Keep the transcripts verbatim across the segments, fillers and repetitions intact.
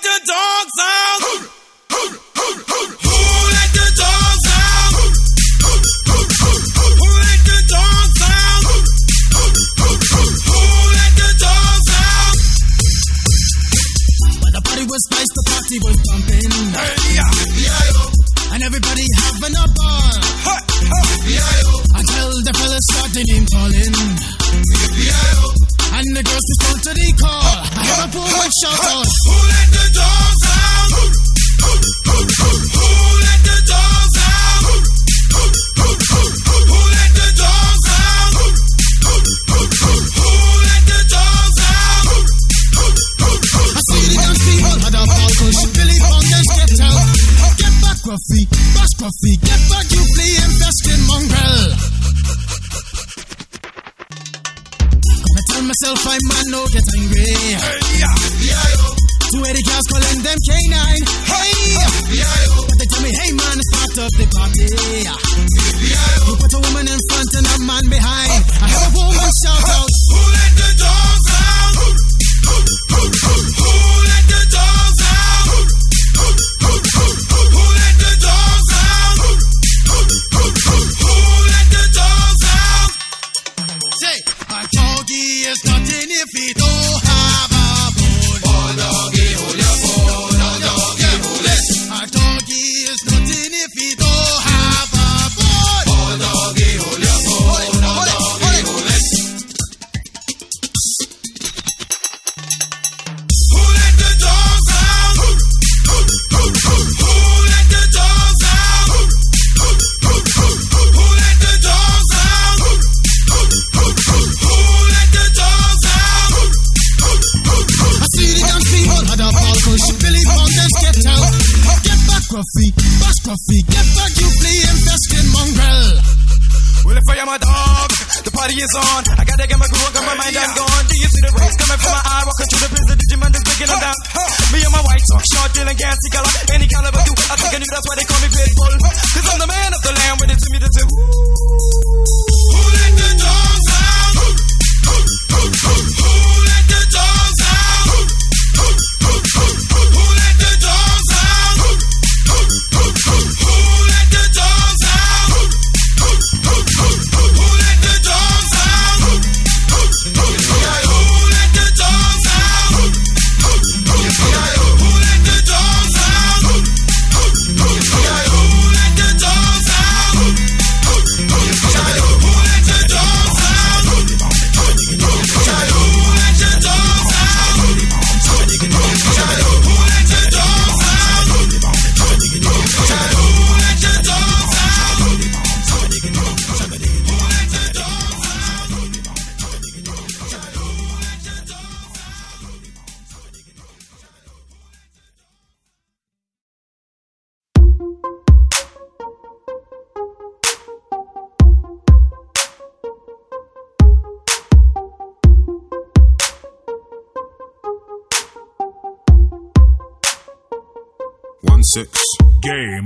the dogs out? Who let the dogs out? Who let the dogs out? Who let the dogs out? When the party was spiced, the party was pumping. Hey, yeah. And everybody having a ball. Hey, hey. Until the fellas started name calling. And the girls respond to the call. I have a poor one shout out. Who let the dogs out? Who let the dogs out? Who let the dogs out? Who let the dogs out? I see the young people had a ball push. Billy Fountains get out. Get back, Gruffy. Bash Gruffy. Get back, you flea infested mongrel. Gonna tell myself I man no get angry. Hey, yeah. Two eighty cows calling them K nine. Hey, but they tell me, hey man, it's part of the party. You put a woman in front and a man behind. I have a woman shout out. Who let the dogs out? Who let the dogs out? Who let the dogs out? Who let the dogs out? Say, a doggy is nothing if he don't have a bone. Oh doggy, hold your bone. Oh doggy, hold it. A doggy is nothing if he don't have a bone. Oh doggy, hold your bone. Oh doggy, hold it. Who let the dogs out? Who let the dogs out? Who let the dogs out? Who let the dogs out? I see the young people had a ball push. Billy Fountains get out. Get back, Gruffy. Bash Gruffy. Get back, you flea infested mongrel. Well, if I am a dog, the party is on. I gotta get my groove on, got my mind, I'm gone. Do you see the rays coming from my eye? Walking through the prison, Digimon is breaking them down. Me and my white talk, short, dealing, gassy color. Any caliber, do I think I knew that's why they call me Pitbull. Cause I'm the man of the land, with it to me to do. Who let the dogs out? Who let the dogs out? Who let the dogs out? Who let the dogs out? Who let the dogs out? Who let the dogs out? Who let the dogs out? Who let the dogs out? Who let the dogs out? Who let the dogs out? One six game.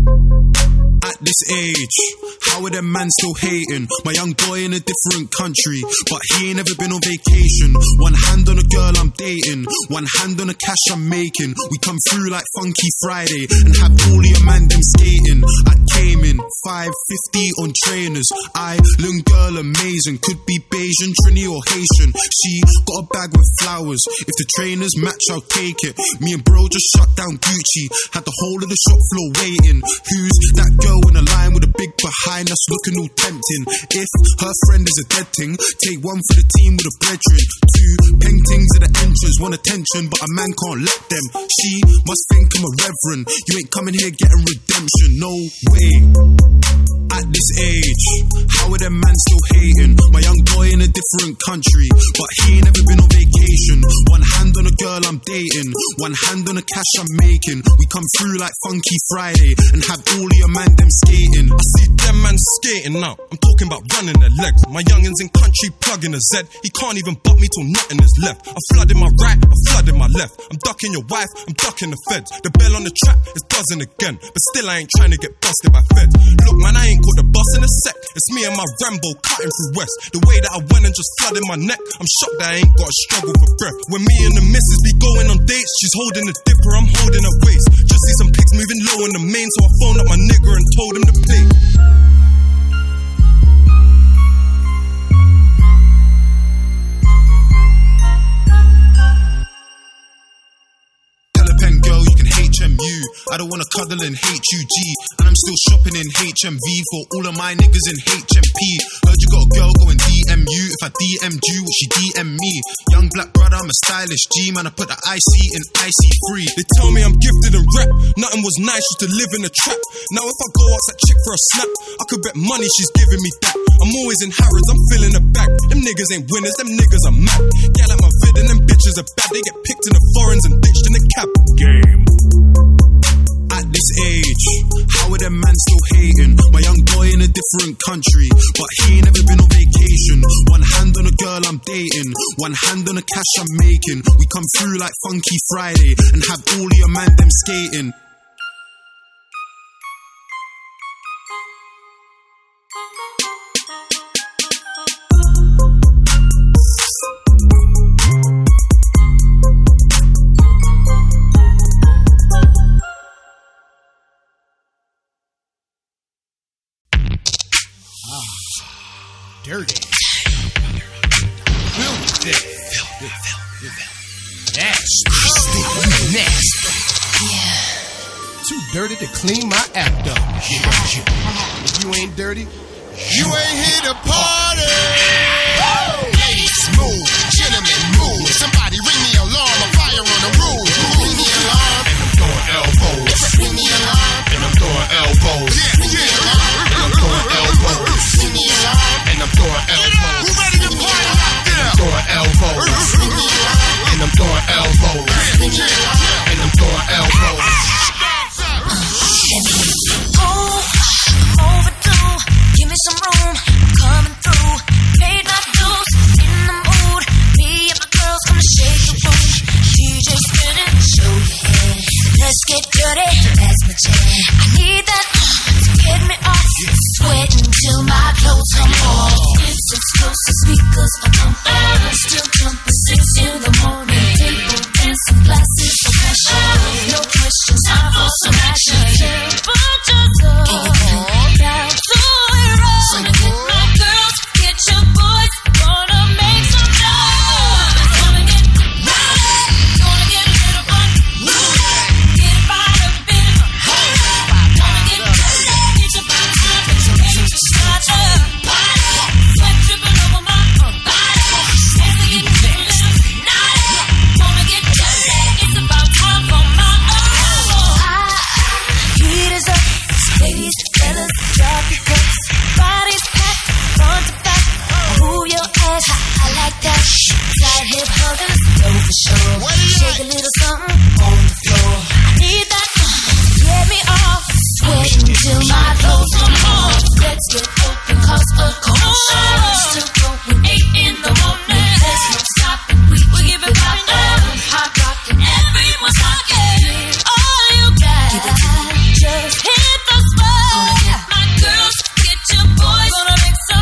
At this age, how are them man still hating? My young boy in a different country, but he ain't ever been on vacation. One hand on a girl I'm dating, one hand on the cash I'm making. We come through like Funky Friday and have all your man them skating. I came in five fifty on trainers. Island girl amazing, could be Bayesian, Trini or Haitian. She got a bag with flowers. If the trainers match, I'll take it. Me and bro just shut down Gucci, had the whole of the shop floor waiting. Who's that girl in a line with a big behind us, looking all tempting? If her friend is a dead thing, take one for the team with a brethren. Two paintings at the entrance, want attention, but a man can't let them. She must think I'm a reverend. You ain't coming here getting redemption, no way. At this age, how are them man still hating? My young boy in a different country, but he ain't ever been on vacation. One hand on a girl I'm dating, one hand on the cash I'm making. We come through like Funky Friday and have all your man them skating. I see them man skating now. I'm talking about running their legs. My youngins in country plugging a Z. He can't even butt me till nothing is left. I'm flooding my right, I'm flooding my left. I'm ducking your wife, I'm ducking the feds. The bell on the trap is buzzing again, but still I ain't trying to get busted by feds. Look man, I ain't caught the bus in a sec. It's me and my Rambo cutting through West. The way that I went and just flooded my neck, I'm shocked that I ain't got a struggle for breath. When me and the missus, we go going on dates, she's holding a dipper, I'm holding her waist. Just see some pics moving low in the main, so I phoned up my nigga and told him to play. H M U. I don't wanna cuddle in H U G, and I'm still shopping in H M V for all of my niggas in H M P. Heard you got a girl going D M U. If I D M'd you, will she D M me? Young black brother, I'm a stylish G, man. I put the I C in I C free. They tell me I'm gifted in rap. Nothing was nice, used to live in a trap. Now if I go ask that chick for a snap, I could bet money she's giving me that. I'm always in Harrods, I'm filling the bag. Them niggas ain't winners, them niggas are mad. Get like my vid and them bitches are bad. They get picked in the foreigns and ditched in the cab. Game. At this age, how are them man still hating? My young boy in a different country, but he ain't never been on vacation. One hand on a girl I'm dating, one hand on the cash I'm making. We come through like Funky Friday and have all of your man them skating. Dirty. Filthy. Nasty. Nasty. Yeah. Too dirty to clean my act up. If you ain't dirty, you ain't here to party. Ladies, move. Gentlemen, move. Somebody ring the alarm. A fire on the roof. Ring the alarm. And I'm throwing elbows. Ring the alarm. And I'm throwing elbows. Ring the alarm. And I'm throwing elbows. Ring the alarm. And I'm throwing elbows. Who ready to party out there? I'm throwing elbows. And I'm throwing elbows. And I'm throwing elbows. Oh, overdue. Give me some room. I'm coming through. Paid my dues. In the mood. Me and my girls gonna shake the room. D J spinning. Show your head. Let's get dirty. That's my jam. I need that to get me off. Sweating till my clothes come off. It's explosive speakers are pumping. Still jumping six in the morning. Table dancing, glasses of passion. No questions, time for some action. But just go down to it all. So get my girls, get your boys. Gonna make some noise. Gonna get rowdy. Gonna get a little fun. Get it fired up in it. Gonna get dirty. Get your body time. Get your head to start up. Sweat dripping over my body. Dancing, getting little naughty. Gonna get dirty. It's about time for my own. Heat is up. Ladies, fellas, drop your cups. Bodies packed, front to back. Move your ass, I like that. Side hip huggers, go for sure. Shake a little something on the floor. I need that to get me off. Sweating till my clothes come off. Let's get open, cause a cold shower. Still going eight in the morning. There's no stopping, we keep it poppin'. Hot rockin', everyone's rockin'. All you got, just hit the spot. My girls, get your boys, gonna make some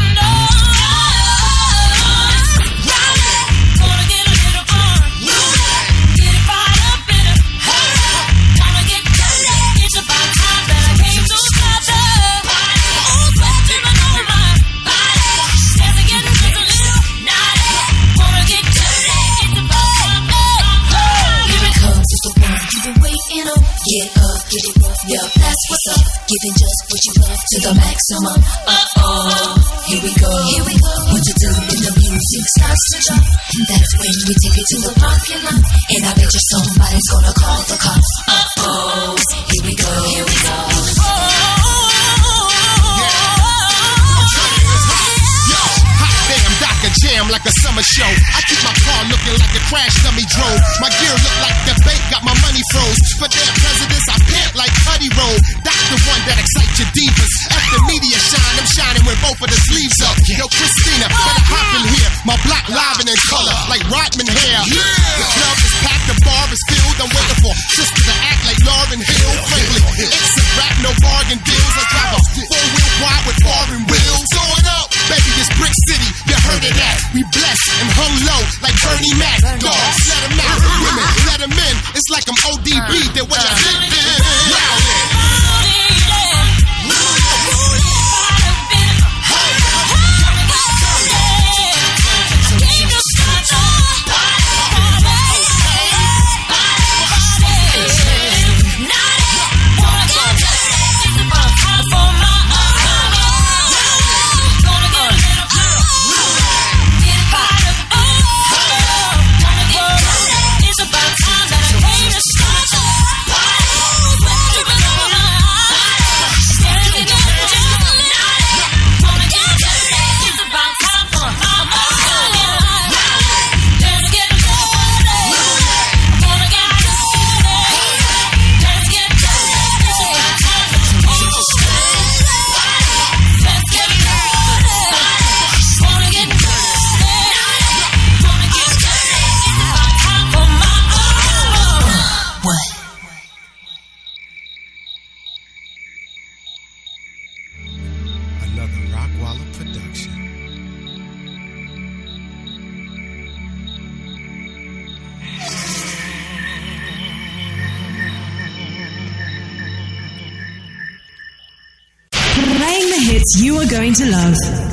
noise. Gonna get a little fun. Get it fired up in it. Gonna get dirty. It's about time that I came to stop the oh, sweat dripping over my body. Dancing, getting just a little naughty. Wanna get dirty. It's about time. Here it comes, it's the one you've been waiting on. Get up, get it rough, yeah, that's what's up. Giving just what you love to the maximum. Uh-oh, here we go, here we go. What to do when the music starts to jump? That's when we take it to the parking lot. And I bet you somebody's gonna call the cops. Uh-oh, here we go, here we go. Yo, hot damn, Doctor Jam like a summer show. I keep my car looking like a crash dummy drove. My gear look like the bank got my money froze. For their presidents, I pant like Putty Roll. That's the one that excites your divas. At the media shine, I'm shining with both of the sleeves up. Yo, Christina, better hop in here. My block live and in color, like Rodman hair. The club is packed, the bar is filled. I'm waiting for sisters to act like Lauryn Hill. Frankly, it's a rap, no bargain deals. I drive a four-wheel wide with foreign wheels. Going up, baby, this Brick City, you heard of that. We blessed and hung low like Bernie Mac. Dogs, let them out. Women, let them just like I'm O D B. The way I hit it, wow. You are going to love.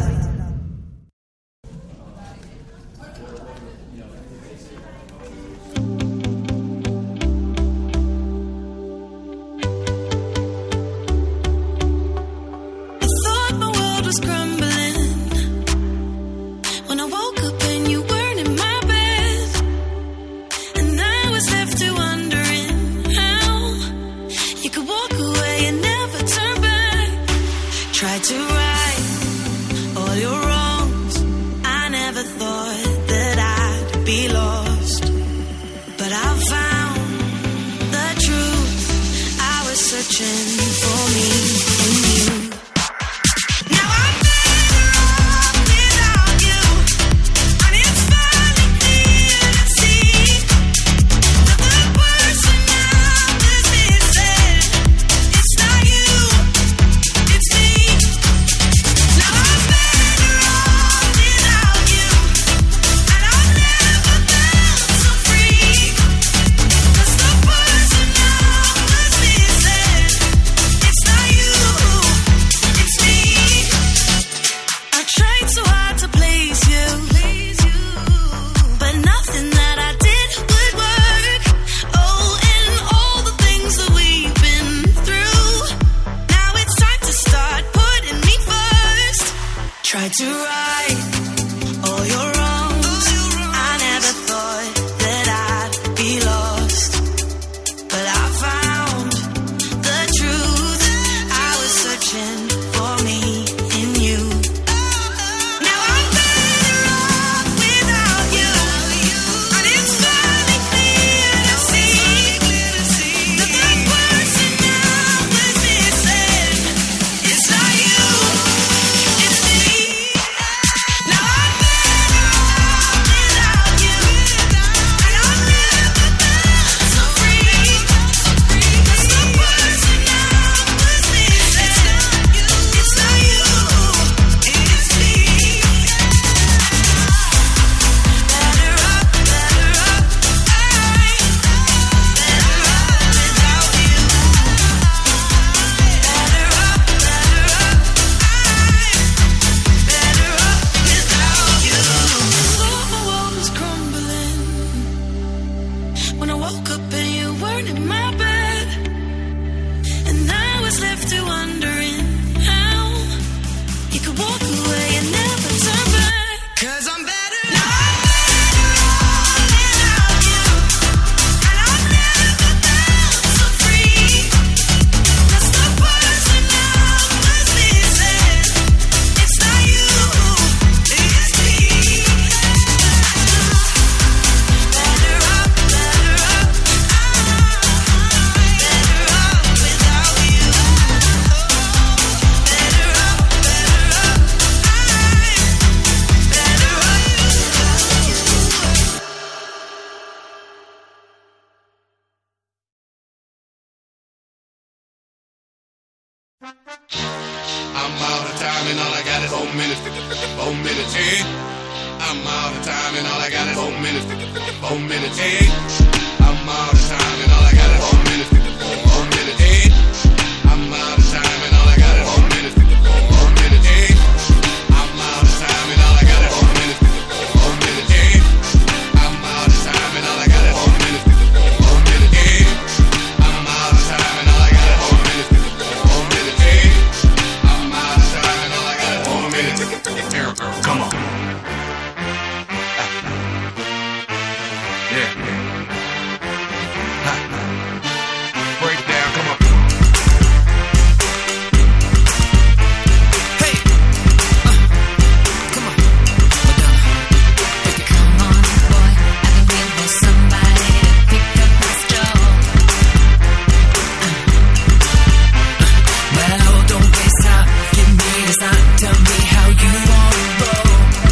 I'm out of time and all I got is four minutes. Four minutes, hey. I'm out of time and all I got is four minutes. Four minutes, hey. I'm out of time and Yeah. Ha. Breakdown, come on. Hey. Uh, come on. Madonna. Come on, boy. I've been waiting for somebody to pick up my straw. Uh, uh, but oh, don't waste time. Give me the sign. Tell me how you want to roll.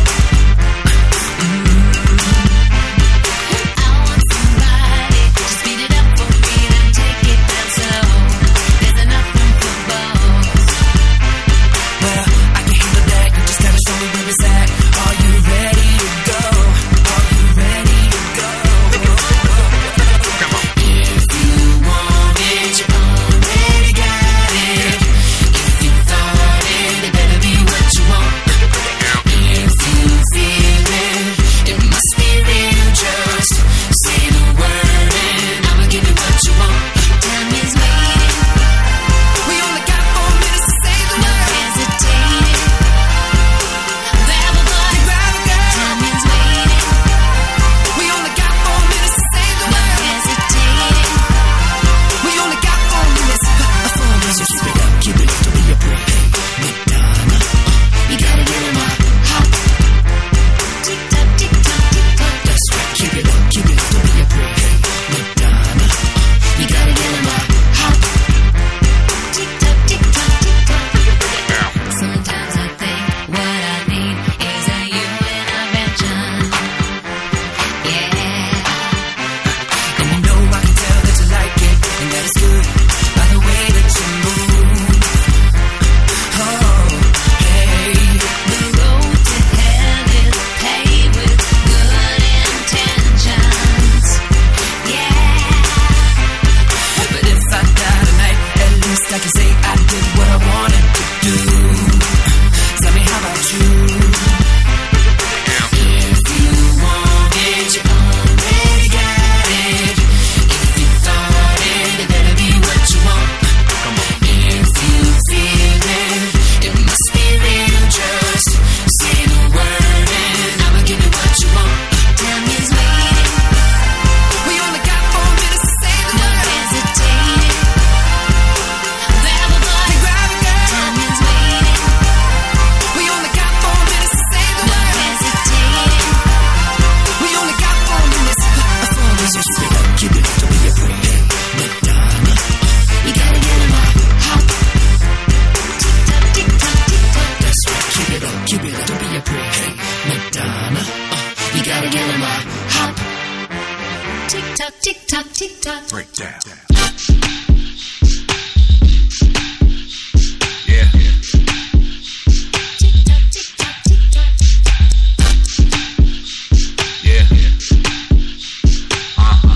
Breakdown. Yeah. Yeah. Uh-huh.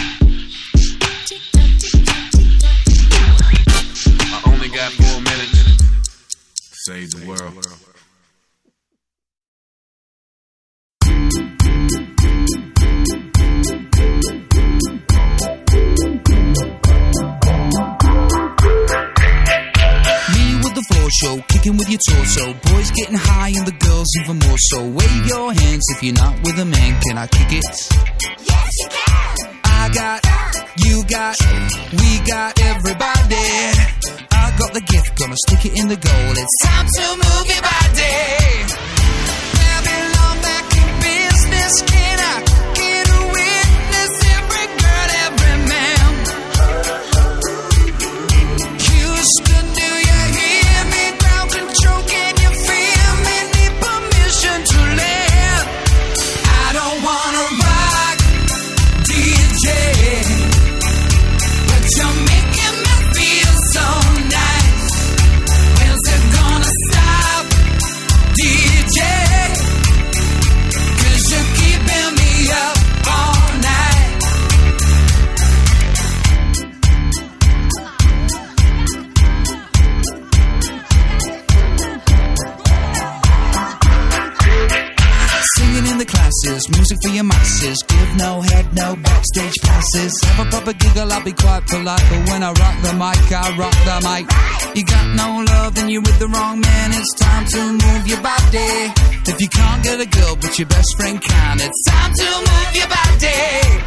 I only got four minutes. Save the world. Show, kicking with your torso. Boys getting high and the girls even more so. Wave your hands if you're not with a man. Can I kick it? Yes, you can. I got, you got, we got everybody. I got the gift, gonna stick it in the goal. It's time to move your body. Babylon back in business. Can I get a witness? Every girl, every man. Houston, do you hear me? Ground control, can you feel me? Need permission to live. I don't wanna rock, D J, but you're making me feel so nice. When's it gonna stop, D J? 'Cause you're keeping me up all night. Singing in the classes, music for your masses. Give no head, no backstage passes. Have a proper giggle, I'll be quite polite. But when I rock the mic, I rock the mic. You got no love, then you're with the wrong man. It's time to move your body. If you can't get a girl, but your best friend can, it's time to move your body.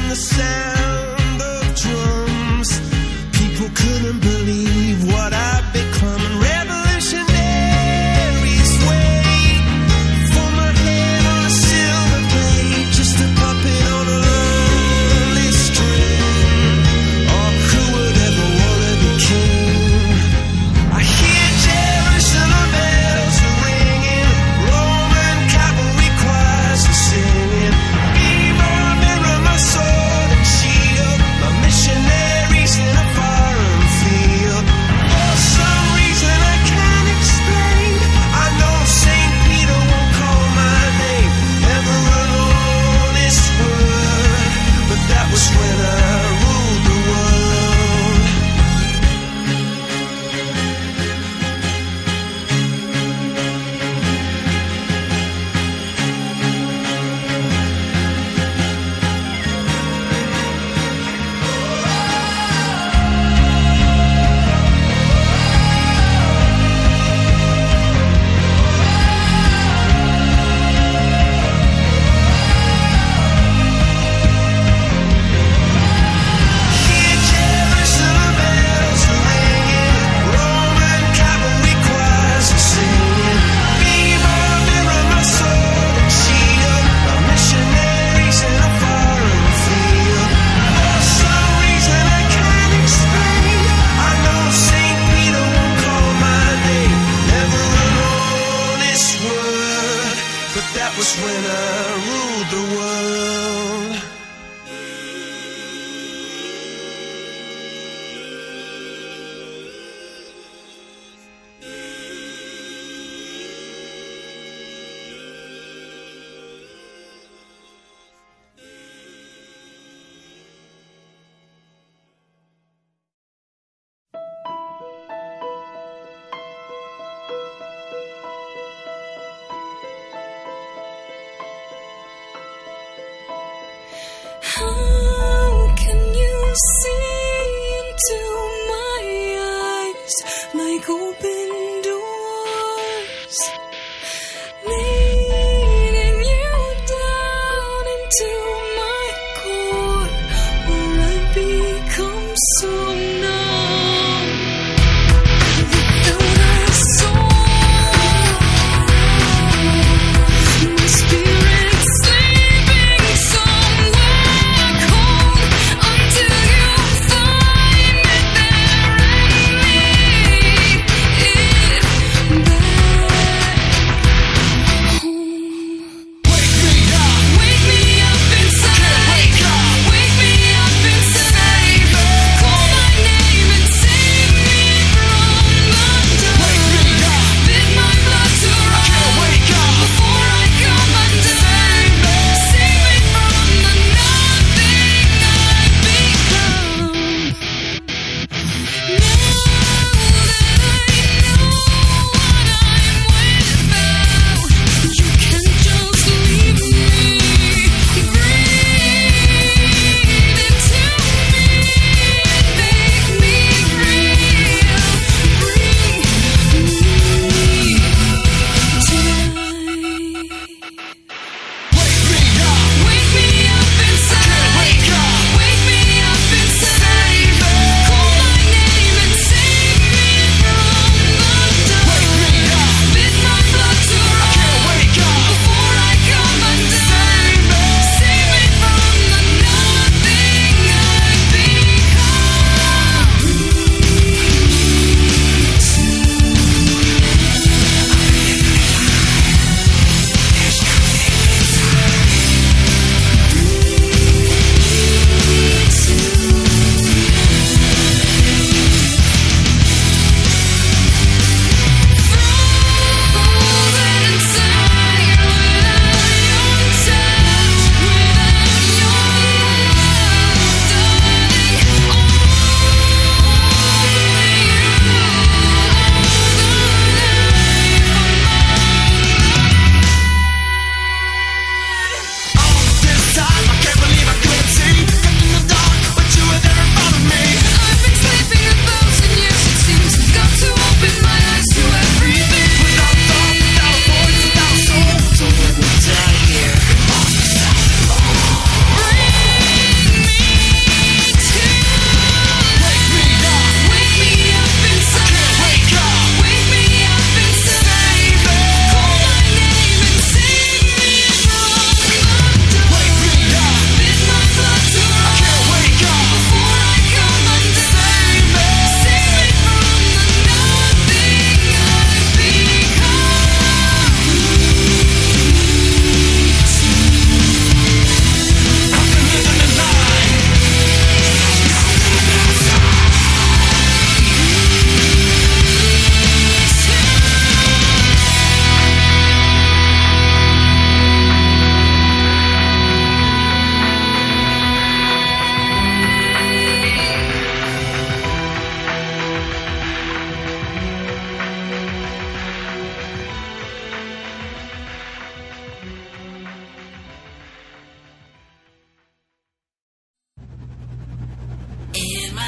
and the sound of drums. People couldn't believe what I'd become. And revolutionaries wait for my head on a silver plate, just a puppet on a lonely string. Oh, who would ever want to be king? I hear Jerusalem bells are ringing, Roman cavalry choirs are singing. Mirror, mirror, my sword and shield, my missionaries in a foreign field. For some reason I can't explain, I know Saint Peter won't call my name. Never an honest word, but that was when I ruled the world. Hear Jerusalem bells are ringing, Roman cavalry choirs are singing. Mirror, mirror, my sword and shield, my missionaries in a foreign field. For some reason I can't explain, I know Saint Peter won't call my name. Never an honest word, but that was when I ruled the world. How can you see into my eyes like open doors, leading you down into my core, where I become so numb without a soul? My spirit sleeping somewhere cold until you find it there and lead it back home. Wake me up, wake me up inside. Wake me up inside. Call my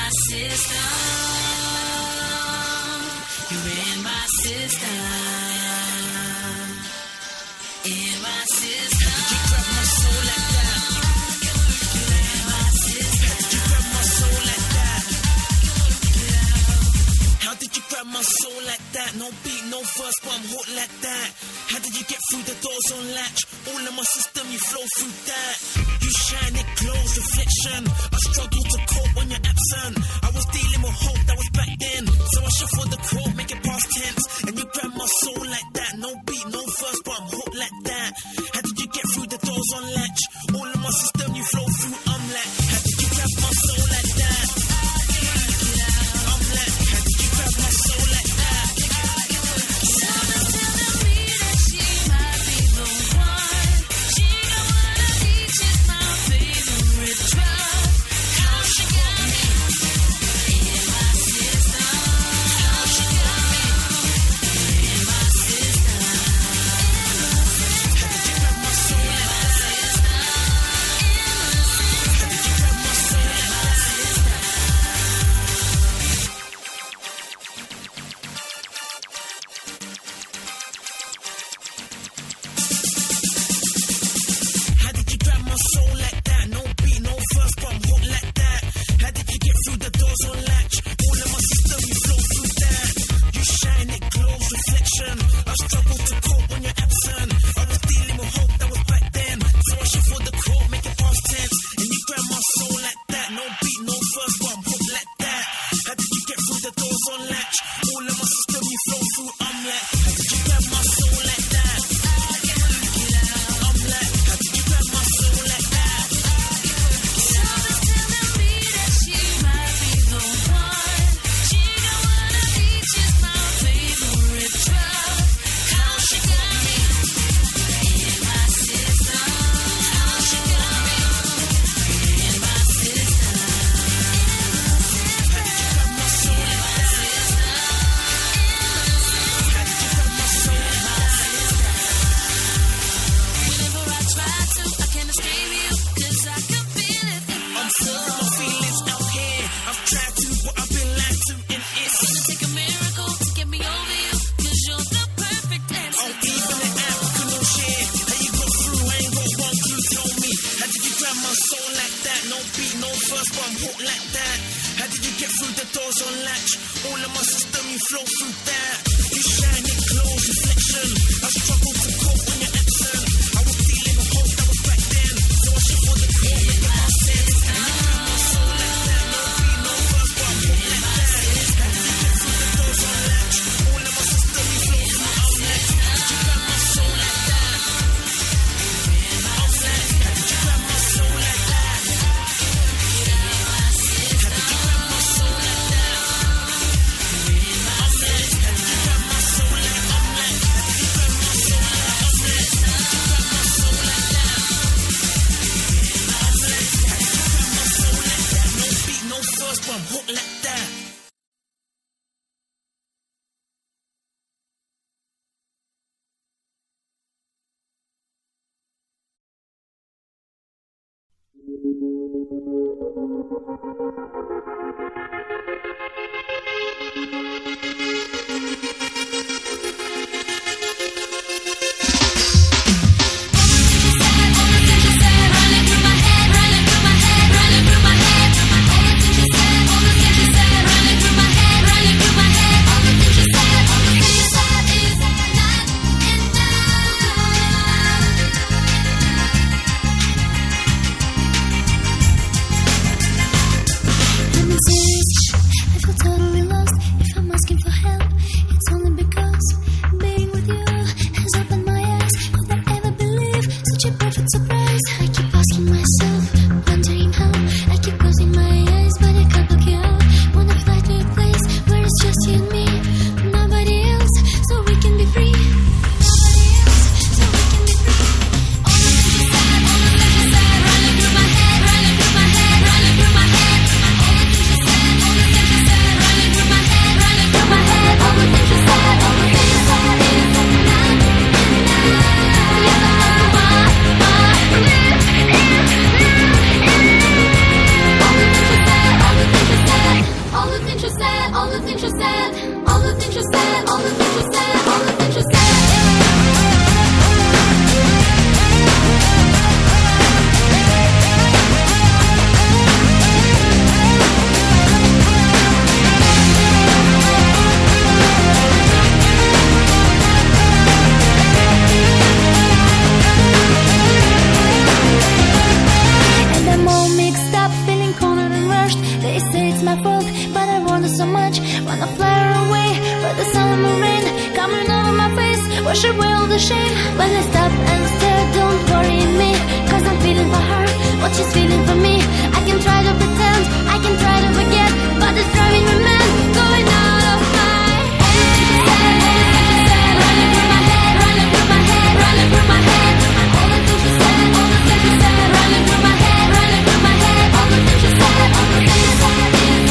system. You're in my system. In my system. How did you grab my soul like that? You're in my system. How did you grab my soul like that? How did you grab my soul like that? No beat, no verse, but I'm hooked like that. How did you get through the doors on latch? All in my system, you flow through that. You shine, it glows, reflection. I struggle to cope when you're absent. I was dealing with hope that was back then. So I shuffle the quote, make it past tense. And you grab my soul like that. No beat, no verse, but I'm hooked like that. How did you get through the doors on latch? All in my system, you flow through, I'm like. How did you grab my soul like that? I'm like, how did you grab my soul like that? Someone's telling me that she might be the one. She know what I teach is my favorite drug. How she got me in my system. How she got me in my system. How did you grab my soul like that? How did you grab my soul like that? How did you grab my soul like that? No beat, no verse, but I'm hooked like that. How did you get through the doors on latch? All in my system, you flow through that. You shine, it glows, reflection. I struggle to cope when you're absent. I was dealing with hope that was back then. So I shuffle the quote, make it past tense. And you grab my soul like that. No beat, no verse, but I'm hooked like that. How did you get through the doors on latch? All in my system, you flow through, I'm like. How did you grab my soul like that? I'm like, how did you grab my soul like that? Someone's telling me that she might be the one. She know what I teach is my favorite drug. How she got me in my system. How she got me in my system. How did you grab my soul like that? How did you grab my soul like that? Whenever I try to, I can't escape you, 'cause I can feel it in my soul. I'm my feelings out here. I've tried to, but I've been lied to, and it's gonna take a miracle to get me over you, 'cause you're the perfect answer. Oh, even the African no share. How you go through, I ain't got one clue, tell me. How did you grab my soul like that? No beat, no verse, but I'm hooked like that. How did you get through the doors on latch? All in my system, you flow through that. You shine, it glows, reflection. I struggle to cope when you're absent. I was dealing with hope that was back then. So I shuffle the quote, make it past tense. And you grab my soul like that. No beat, no verse, but I'm hooked like that. How did you get through the doors on latch? All in my system, you flow through, I'm like. How did you grab my soul like that? I'm like, how did you grab my soul like that? How did you grab my soul like that? I'm like, how did you grab my soul like? I'm like, how did you grab my soul like? I'm like, how did you grab my soul like that? I'm like, how did you grab my soul like that? No beat, no verse, but I'm hooked like that. Running through my head, running through my head, running through my head. All the things you said, all the things you said, running through my head, running through my head. All the things you said, all the things you said is not enough. shame when I stop and stare. Don't worry me, cause I'm feeling for her what she's feeling for me. I can try to pretend, I can try to forget, but it's driving me mad, going out of my head. Running through my head, running through my head, running through my head. All the things she said, all the things she said, running through my head, running through my head. All the things she said, all the things she said.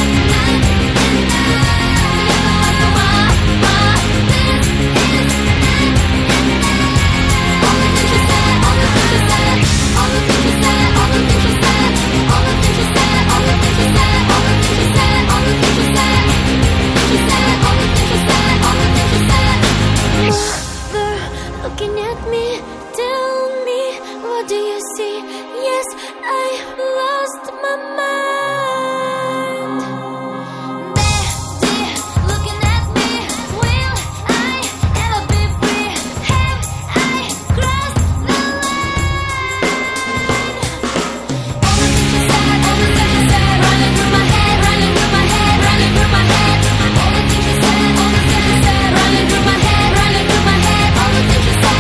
Looking at me, tell me, what do you see? Yes, I lost my mind. Betty, looking at me, will I ever be free? Have I crossed the line? All the things you said, all the things you said, running through my head, running through my head, running through my head. All the things you said, all the things you said, running through my head, running through my head. All the things you said.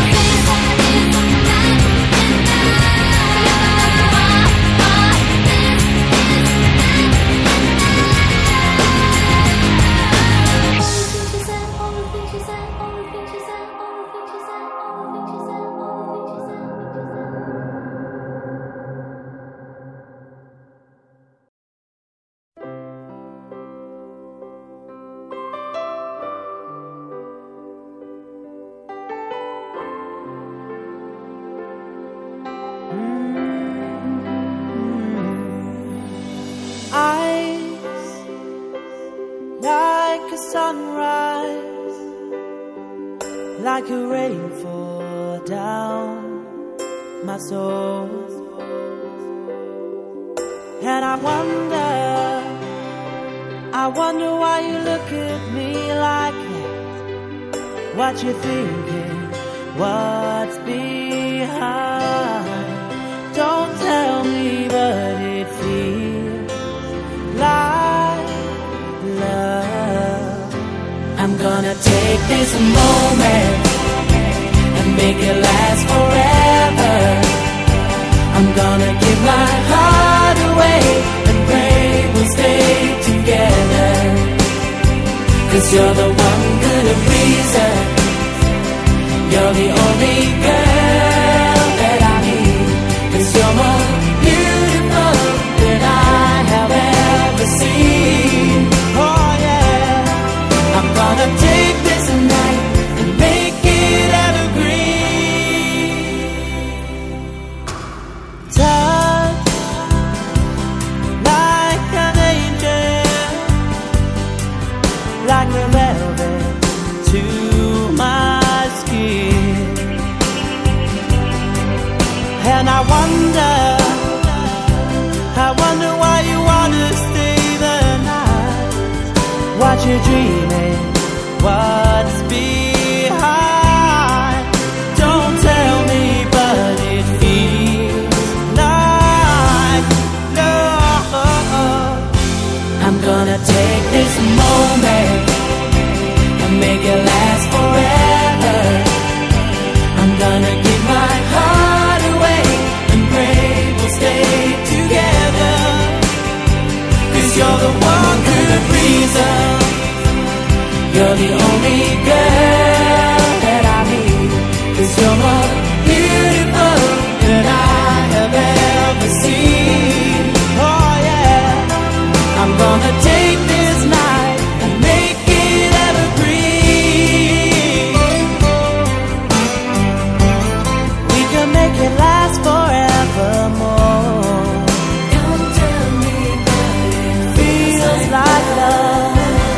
Sunrise, like a rainfall down my soul, and I wonder, I wonder why you look at me like that. What you thinking? What's behind? Don't tell me, but it feels like love. I'm gonna take this moment and make it last forever. I'm gonna give my heart away and pray we'll stay together. Cause you're the one good reason. You're the only girl that I need. Cause you're more beautiful than I have ever seen. Oh yeah, I'm gonna take this night and make it evergreen. Touch like an angel, like the velvet to my skin. And I wonder, I wonder why you wanna stay the night. What you're dreaming, what's behind? Don't tell me, but it feels like love. I'm gonna take this moment and make it last forever. I'm gonna give my heart away and pray we'll stay together. Cause you're the one good reason. You're the only girl that I need. Cause you're more beautiful than I have ever seen. Oh yeah, I'm gonna take this night and make it evergreen. We can make it last forevermore. Don't tell me that it feels like love.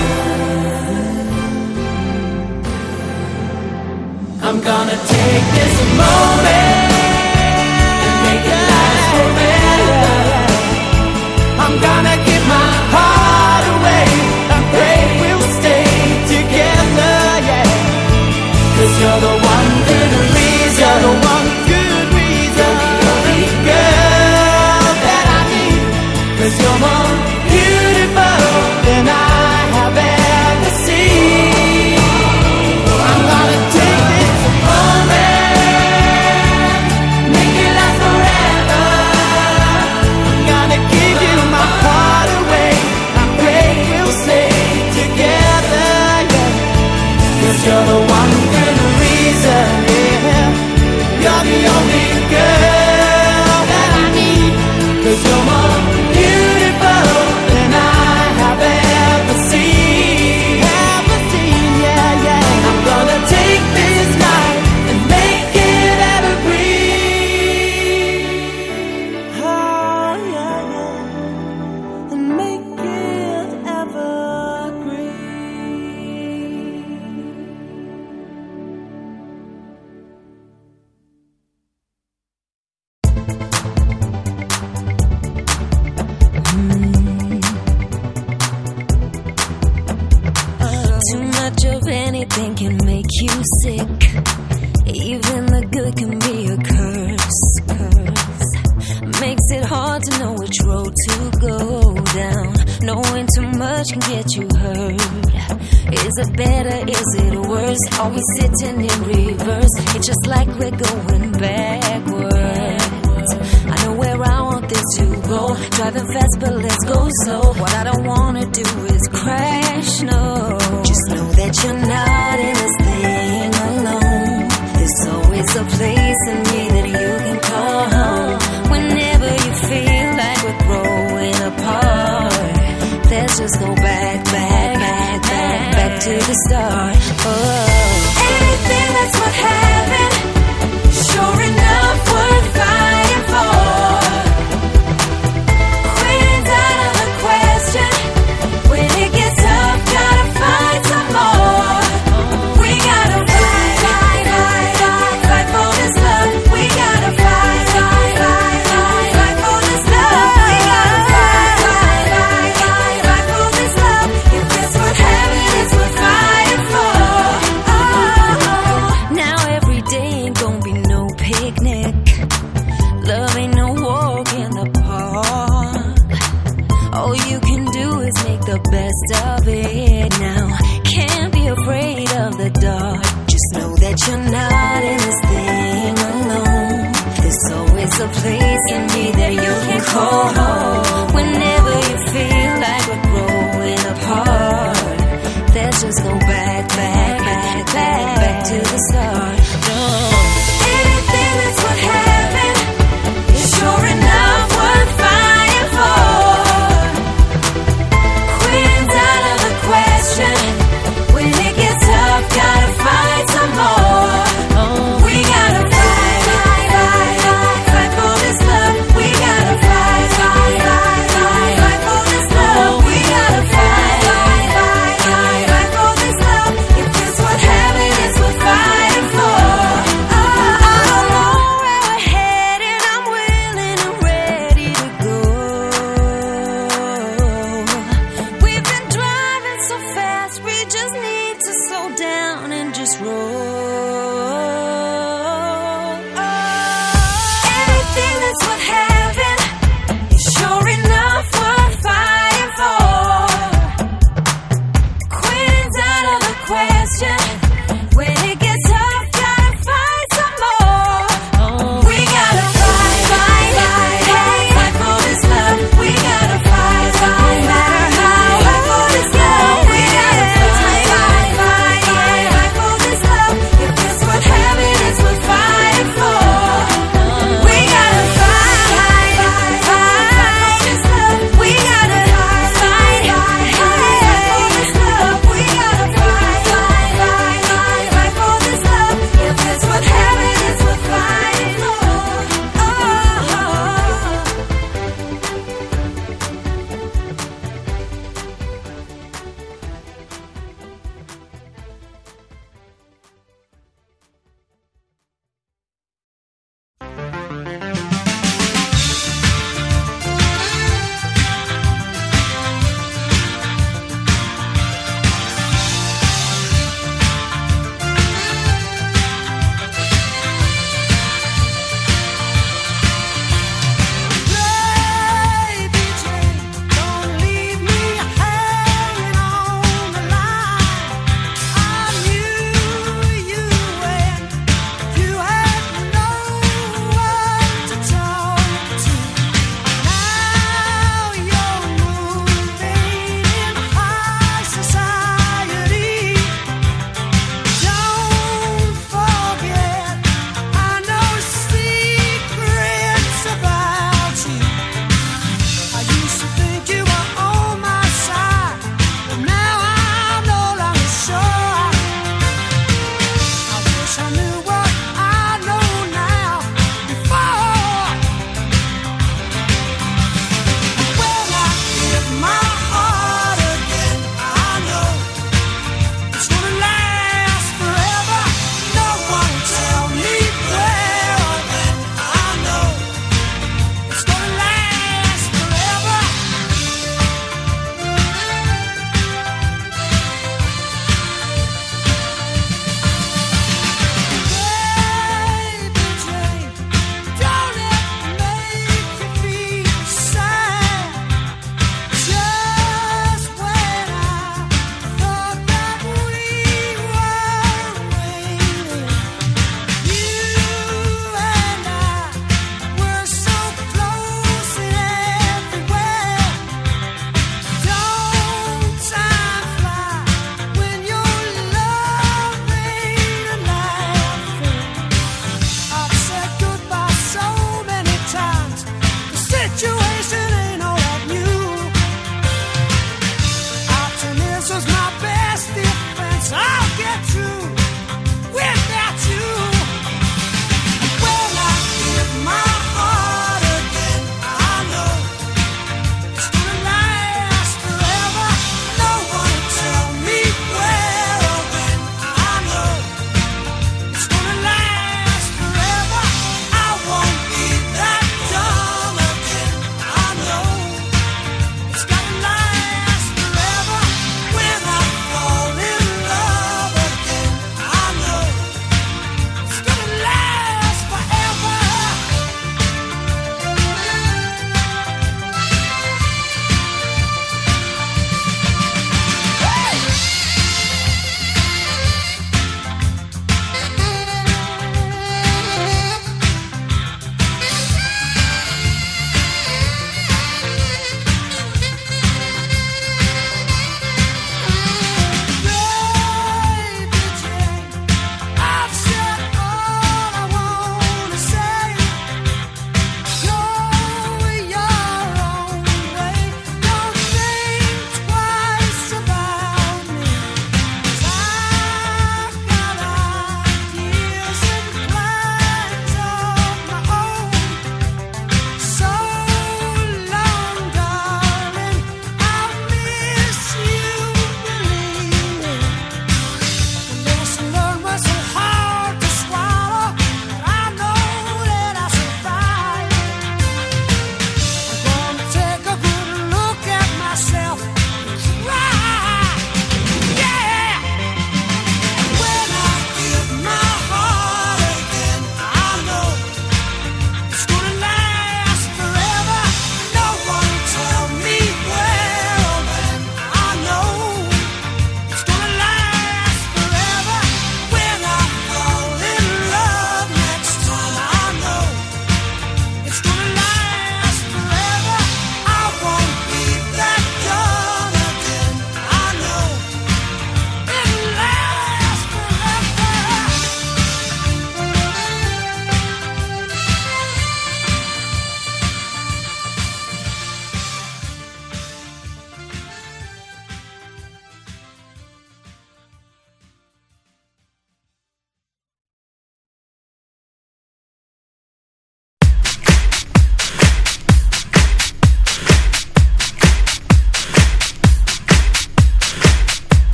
I'm gonna take this moment and make it last forever. I'm gonna give my heart away and pray we'll stay together, yeah. Cause you're the one good reason. You're the one good reason. You're the only girl that I need. Cause you're more beautiful than I have ever seen. I'm gonna take this moment. anything can make you sick. Even the good can be a curse, curse. Makes it hard to know which road to go down. Knowing too much can get you hurt. Is it better, is it worse? Are we sitting in reverse? It's just like we're going backwards. I know where I want this to go. Driving fast, but let's go slow. What I don't wanna do is crash, no. Just know that you're not in this thing alone. There's always a place in me that you can call home. Whenever you feel like we're growing apart, let's just go back, back, back, back, back to the start. Oh, anything that's worth having, sure enough worth fighting for. Quitting's out of the question. When it gets tough, gotta find some more. We gotta fight, fight, fight, fight, fight for this love. We gotta fight, fight, fight, fight, fight for this love. We gotta fight, fight, fight, fight, fight for this love. If it's worth having, it's worth fighting for. Oh, now every day ain't gonna be no picnic. Love ain't no walk in the park. All you can do is make the best of it now. Can't be afraid of the dark. Just know that you're not in this thing alone. There's always a place in me that you can call home. Whenever you feel like we're growing apart, let's just go back, back, back, back, back to the start. No. Anything that's worth having is sure enough worth fighting for. Quitting's out of the question.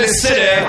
city.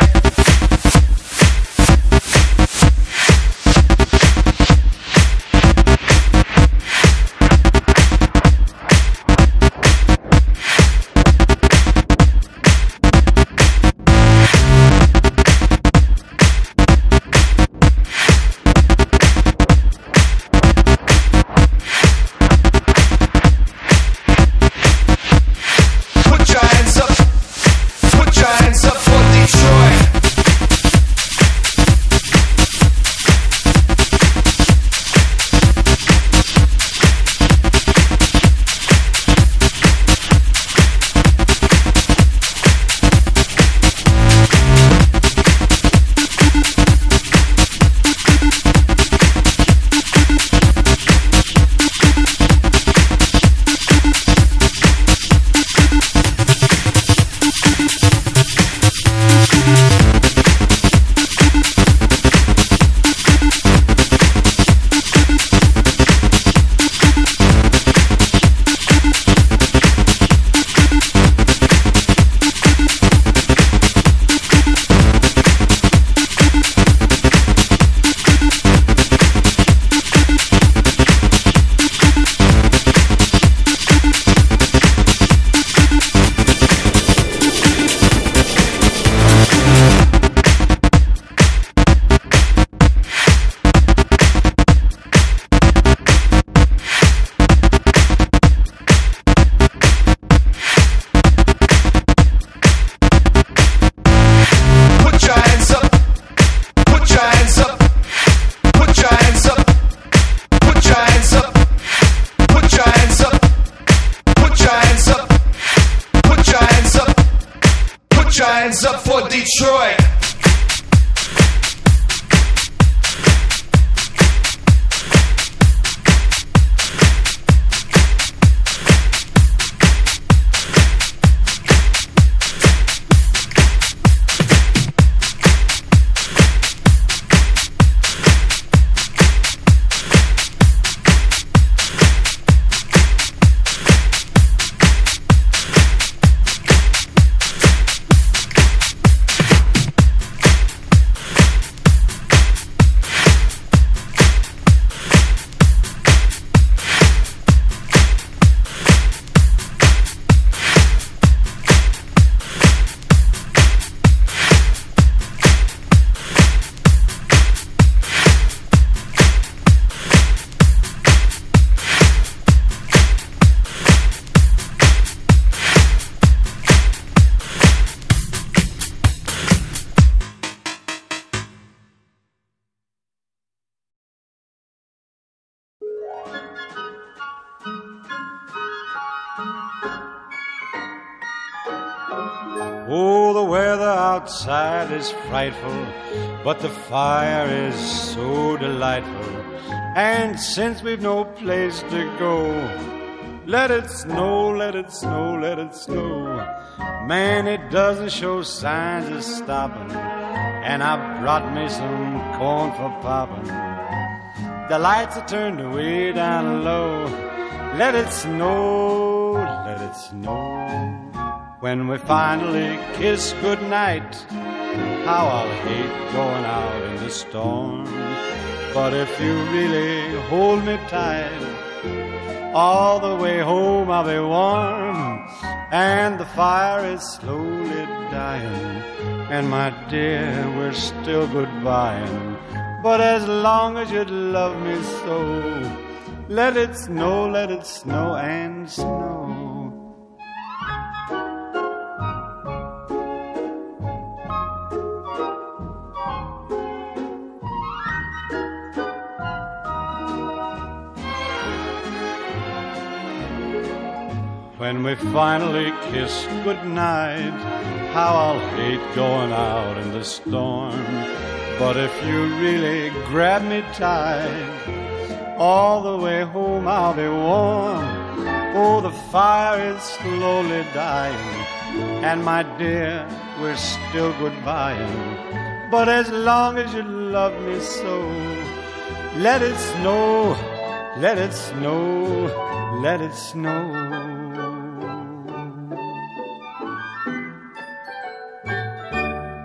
Hands up for Detroit. Oh, the weather outside is frightful, but the fire is so delightful. And since we've no place to go, let it snow, let it snow, let it snow. Man, it doesn't show signs of stopping, and I brought me some corn for popping. The lights are turned way down low. Let it snow, let it snow. When we finally kiss goodnight, how I'll hate going out in the storm. But if you really hold me tight, all the way home I'll be warm. And the fire is slowly dying, and my dear, we're still goodbying. But as long as you love me so, let it snow, let it snow and snow. When we finally kiss goodnight, how I'll hate going out in the storm. But if you really grab me tight, all the way home I'll be warm. Oh, the fire is slowly dying, and my dear, we're still goodbying. But as long as you love me so, let it snow, let it snow, let it snow.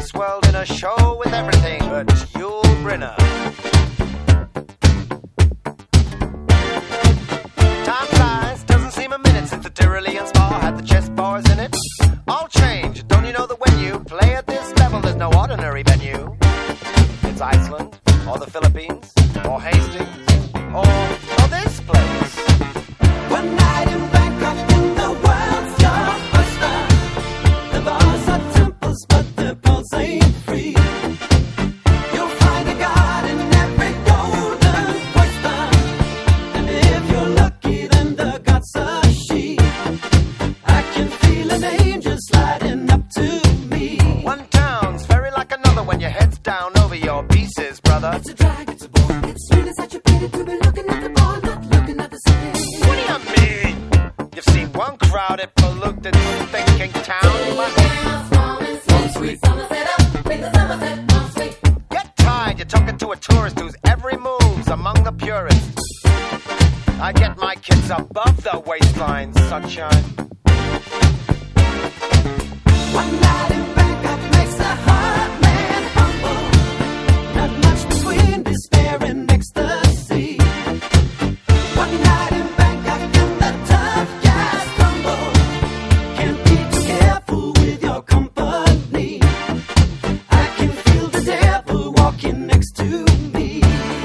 this world in a show with everything but Yul Brynner. Time flies, doesn't seem a minute since the Tyrolean Spa had the chess bars in it. All change, don't you know that when you play at this level, there's no ordinary venue? It's Iceland, or the Philippines, or Hastings, or, or this place. One night in Bangkok in the world's your oyster. The bars are temples, but the pulse ain't free. You'll find a god in every golden oyster. And if you're lucky, then the god's a she. I can feel an angel sliding up to me. One town's very like another when your head's down over your pieces, brother. It's a drag, it's a bore. It's really such a pity to be looking at the bar, not looking at the city. What do you mean? You've seen one crowded, polluted, thinking town. You must sweet. Get tired, you're talking to a tourist whose every move's among the purists. I get my kids above the waistline, sunshine. One night in Bangkok makes a hard man humble. Not much between despair and ecstasy. One night in Bangkok and the tough guys tumble. Can't be too careful with your company. I can feel the devil walking next to me.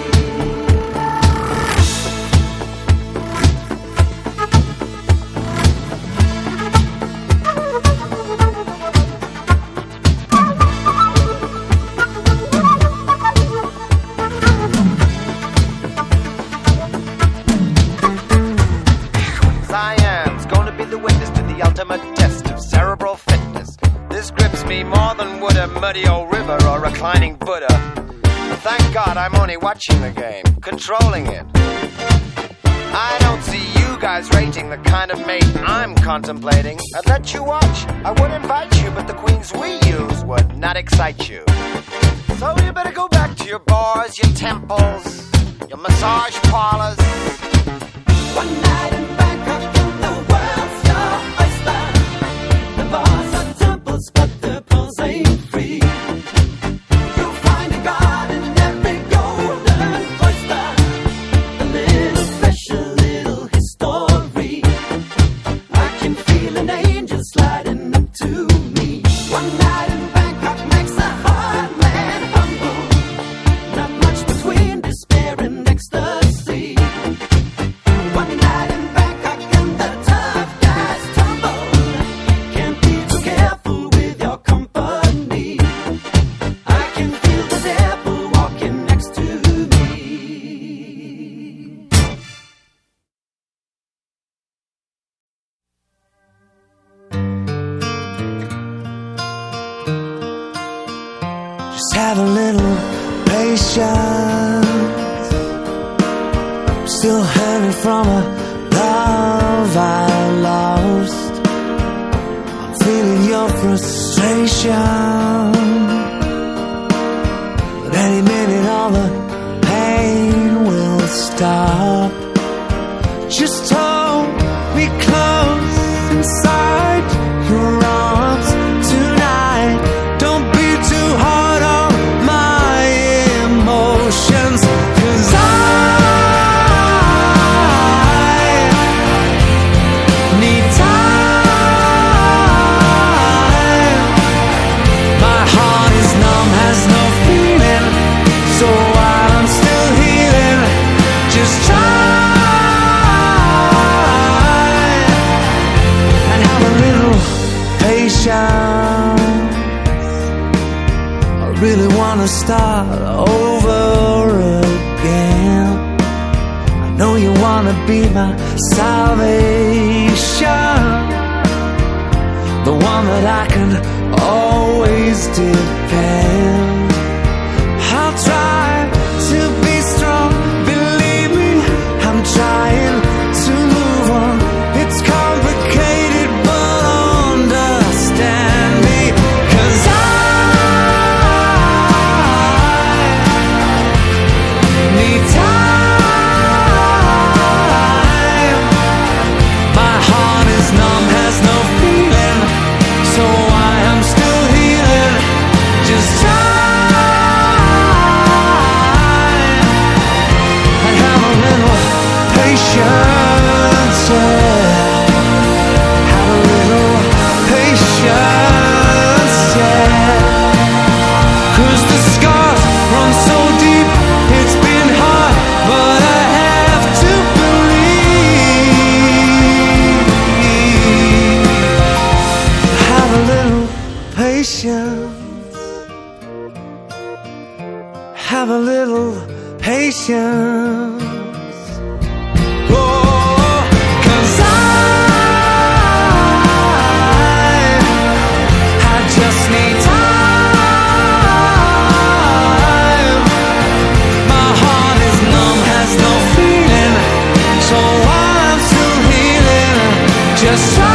Cyan's gonna be the witness to the ultimate test of cerebral fitness. This grips me more than would a muddy old river or reclining Buddha. But thank God I'm only watching the game, controlling it. I don't see you guys rating the kind of mate I'm contemplating. I'd let you watch, I would invite you, but the queens we use would not excite you. So you better go back to your bars, your temples, your massage parlors. One night in Bangkok and the world's your oyster. The bars are temples, but the pulse ain't free. You'll find a god in every golden oyster. A little special, little history. I can feel an angel sliding up to me. One night in Bangkok makes a hard man humble. Not much between despair and ecstasy. One night in Bangkok and the tough guys tumble. Can't be too careful with your company. I can feel the devil walking next to me. Just have a little patience. Still hurting from a love I lost. I'm feeling your frustration, but any minute all the pain will stop. Just hold me close inside your arms tonight. Don't be too hard on my emotions, 'cause I I really wanna start over again. I know you wanna be my salvation, the one that I can always depend. I'll try to be strong, believe me, I'm trying to move on. It's complicated, but understand me, 'cause I need time. My have a little patience. Oh, 'cause I, I just need time. My heart is numb, has no feeling, so while I'm still healing, just try.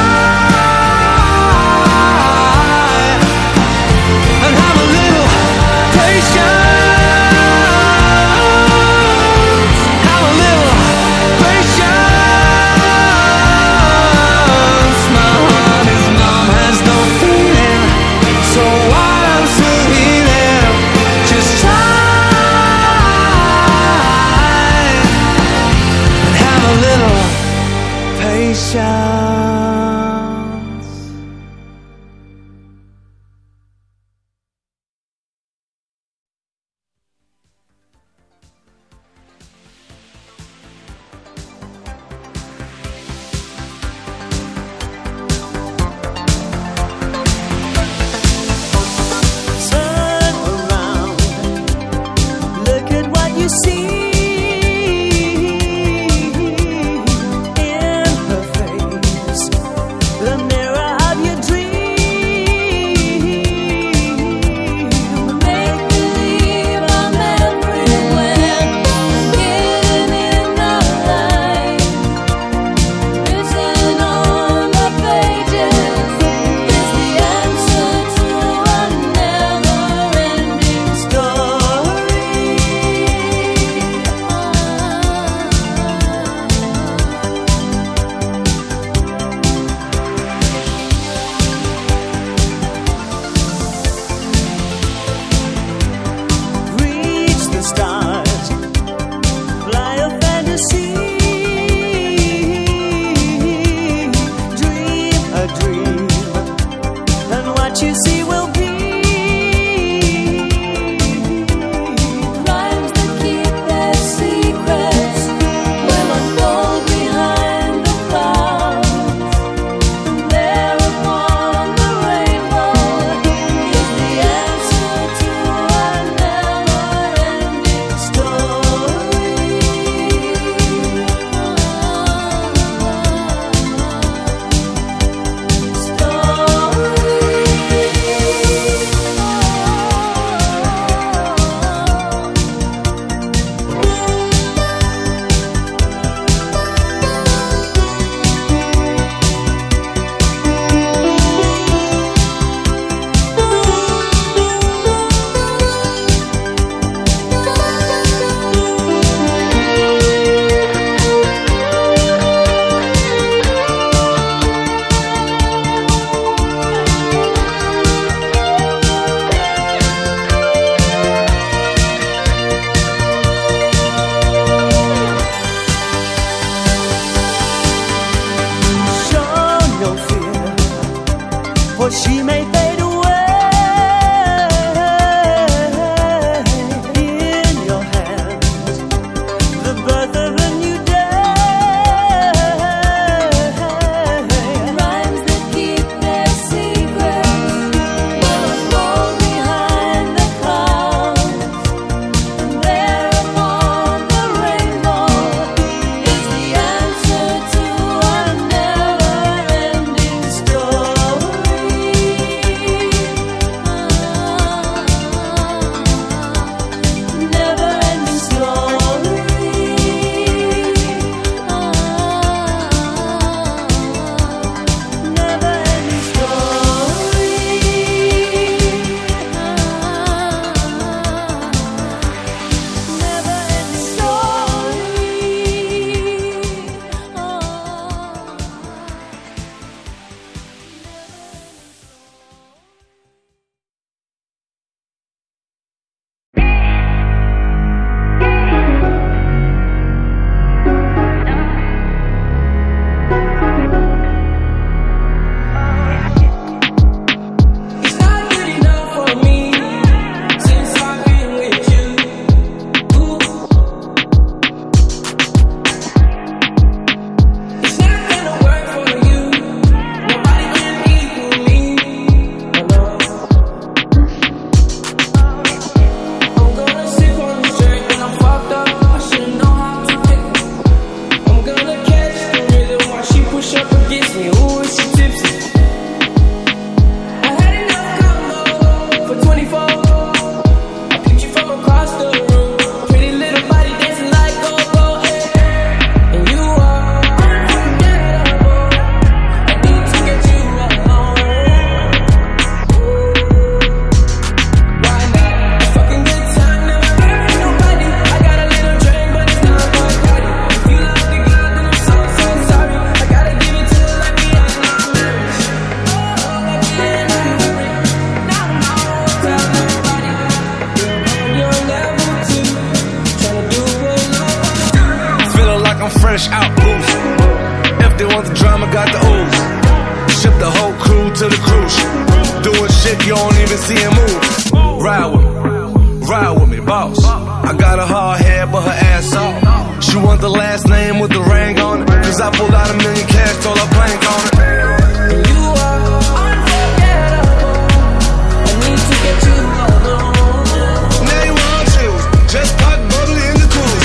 Story. me, ooh, is she tipsy? I had enough combo for twenty-four. I picked you from across the room. Pretty little body dancing like go-go, hey. And you are unforgettable. I need to get you alone. Why not? A fucking good time, never hurt nobody. I got a little drink, but it's not my body. If you love the girl, then I'm so, so sorry. I gotta give it to her like me and I'm rich. Oh, like me and I'm rich. Now I'm all tell nobody. You're on your level two. Tryna do what love. Feeling like I'm fresh out boost. If they want the drama, got the ooze. Ship the whole crew to the cruise. Doing shit you don't even see him move. Ride with me, ride with me, boss. I got a hard head, but her ass off. She want the last name with the ring on it. Cause I pulled out a million cash, told her plank on it. And you are unforgettable. I need to get you alone. Now you want you, just pop bubbly in the cooler.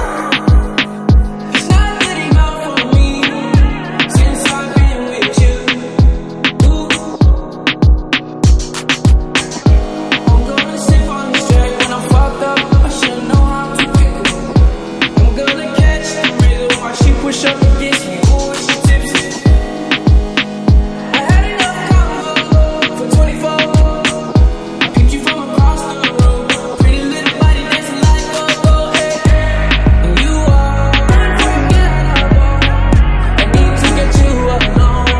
It's not good enough for me since I've been with you. Ooh. I'm gonna sip on this track when I'm fucked up. I should know how to pick it. I'm gonna catch the rhythm while she push up against me. Ooh, is she tipsy? I had enough combo for twenty-four. I picked you from across the room. Pretty little body dancing like go-go, hey. And you are unforgettable. I need to get you alone.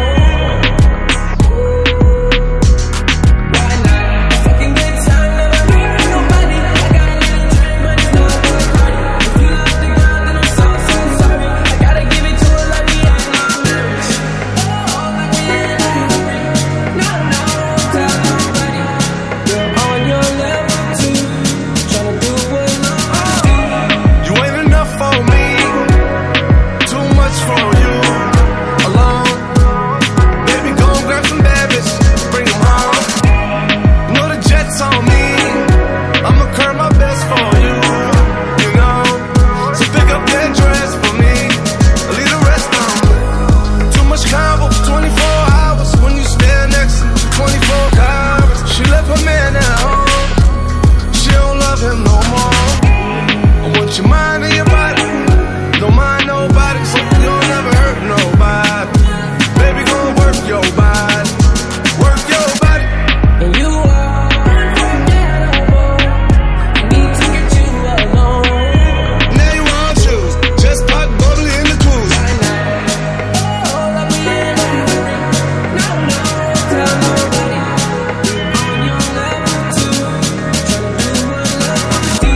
Why not? A fucking good time, never hurt nobody. I got a little drink, but it's not my party. If you love the girl, then I'm so, so sorry. I gotta give it to her like me and I'm rich. Oh, like me and I'm rich. No, no, tell nobody. You're on your level two. Tryna do what love do. You ain't enough for me, too much for you. Alone, baby, go and grab some bad bitches, bring them home. You know the jet's on me, I'ma curb my best for you. You know, so pick up that dress for me, leave the rest on me. Too much combo, twenty-four hours when you stand next to twenty-four hours. She left her man at home, she don't love him no more. I want your mind and your body. Don't mind nobody, so you'll never hurt nobody. Baby, go and work your body. Work your body. And you are unforgettable. I need to get you alone. Now you want shoes. Just pop bubbly in the cruise. Oh, like me and I'm rich. No, no, tell nobody. You're on your level two. Tryna do what love do.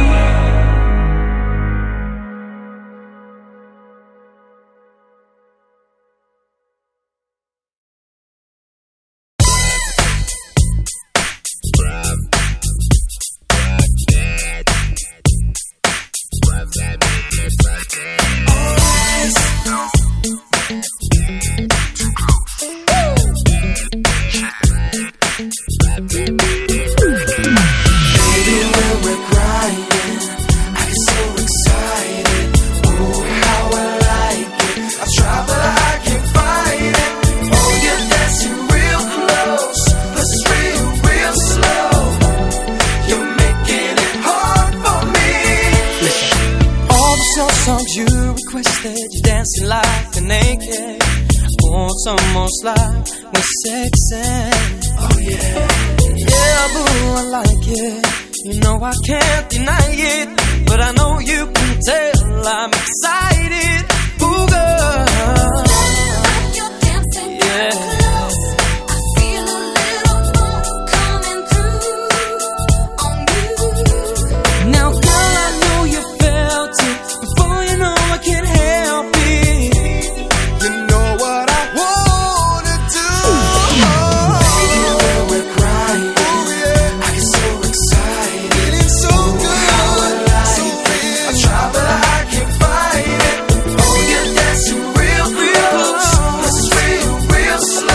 Baby, when we're crying, I get so excited. Oh, how I like it. I try, but I can't fight it. Oh, you're dancing real close, but it's real, real slow. You're making it hard for me. All the slow songs you requested, you're dancing like a naked. Oh, it's almost like we're sexing. Oh, yeah. Yeah, boo, I like it. You know I can't deny it, but I know you can tell I'm excited. Ooh, girl. You're dancing real Yeah. close. I feel a little warmth coming through on you. Now, girl, I know you felt it before you know I can't help it. You know what I wanna do. Baby, when we're crying, I get so excited. Feeling so good, How I like so it. real. I try, but I can't fight it. Oh, you're dancing real, real close, but it's real, real slow.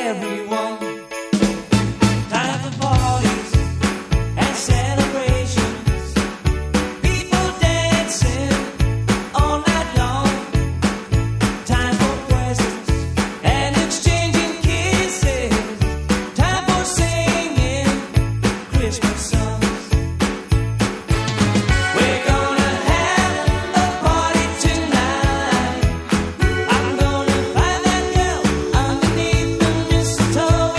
everyone. Time for parties and celebrations. People dancing all night long. Time for presents and exchanging kisses. Time for singing Christmas songs. We're gonna have a party tonight. I'm gonna find that girl underneath the mistletoe.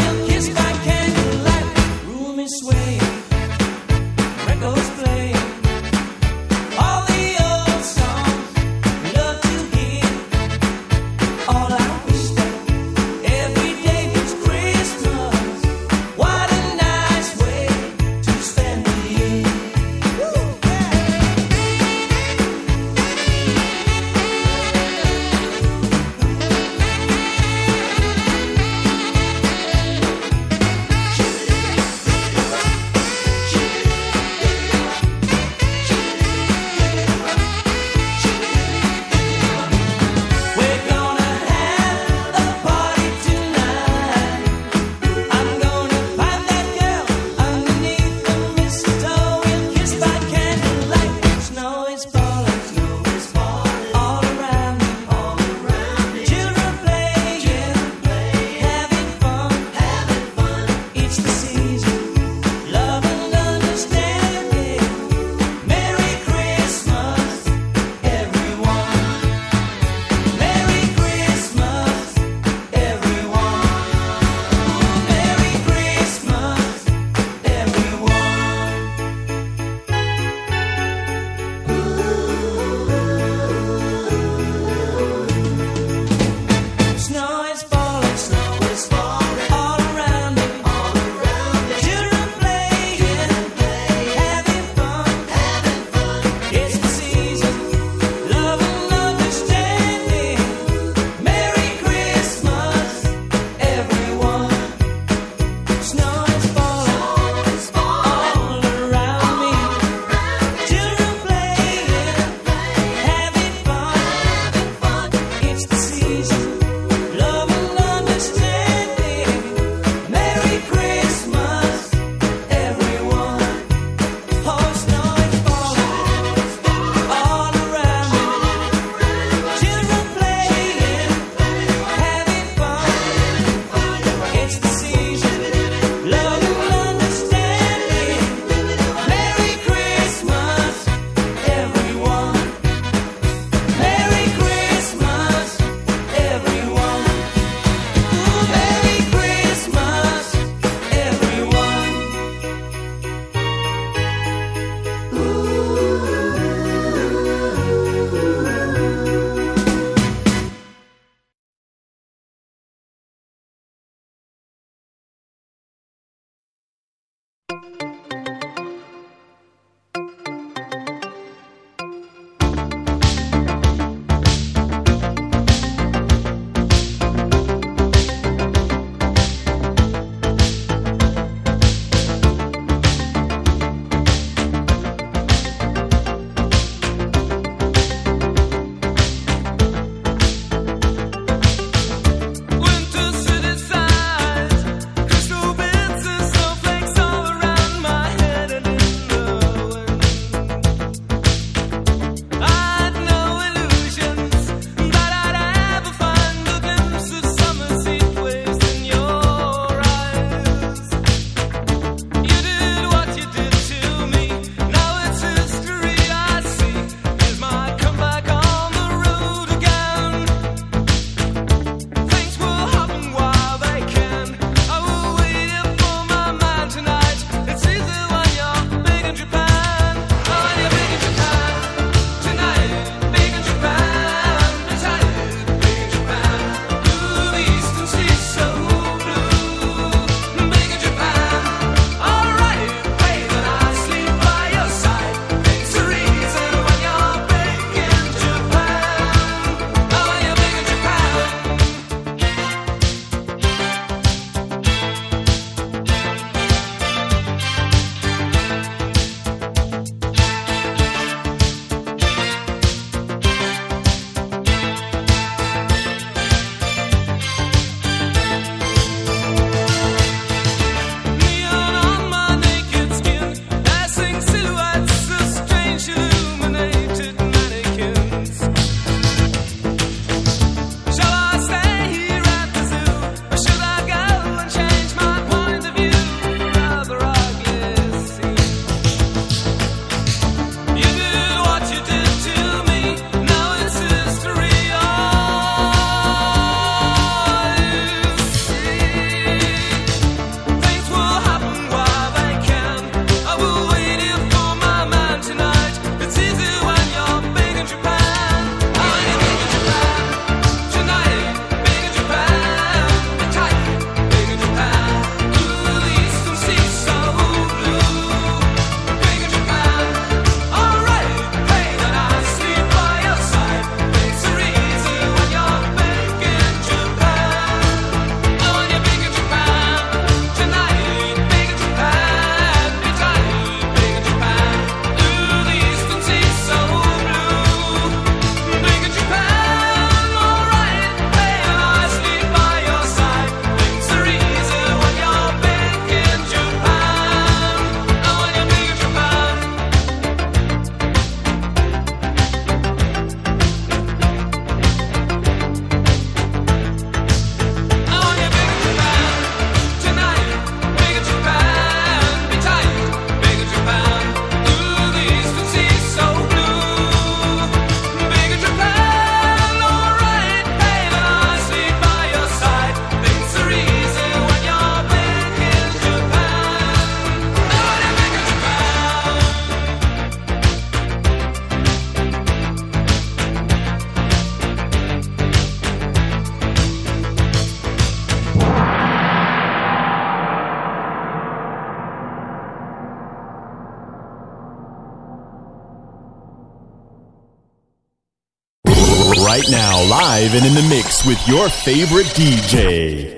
right now, live and in the mix with your favorite D J.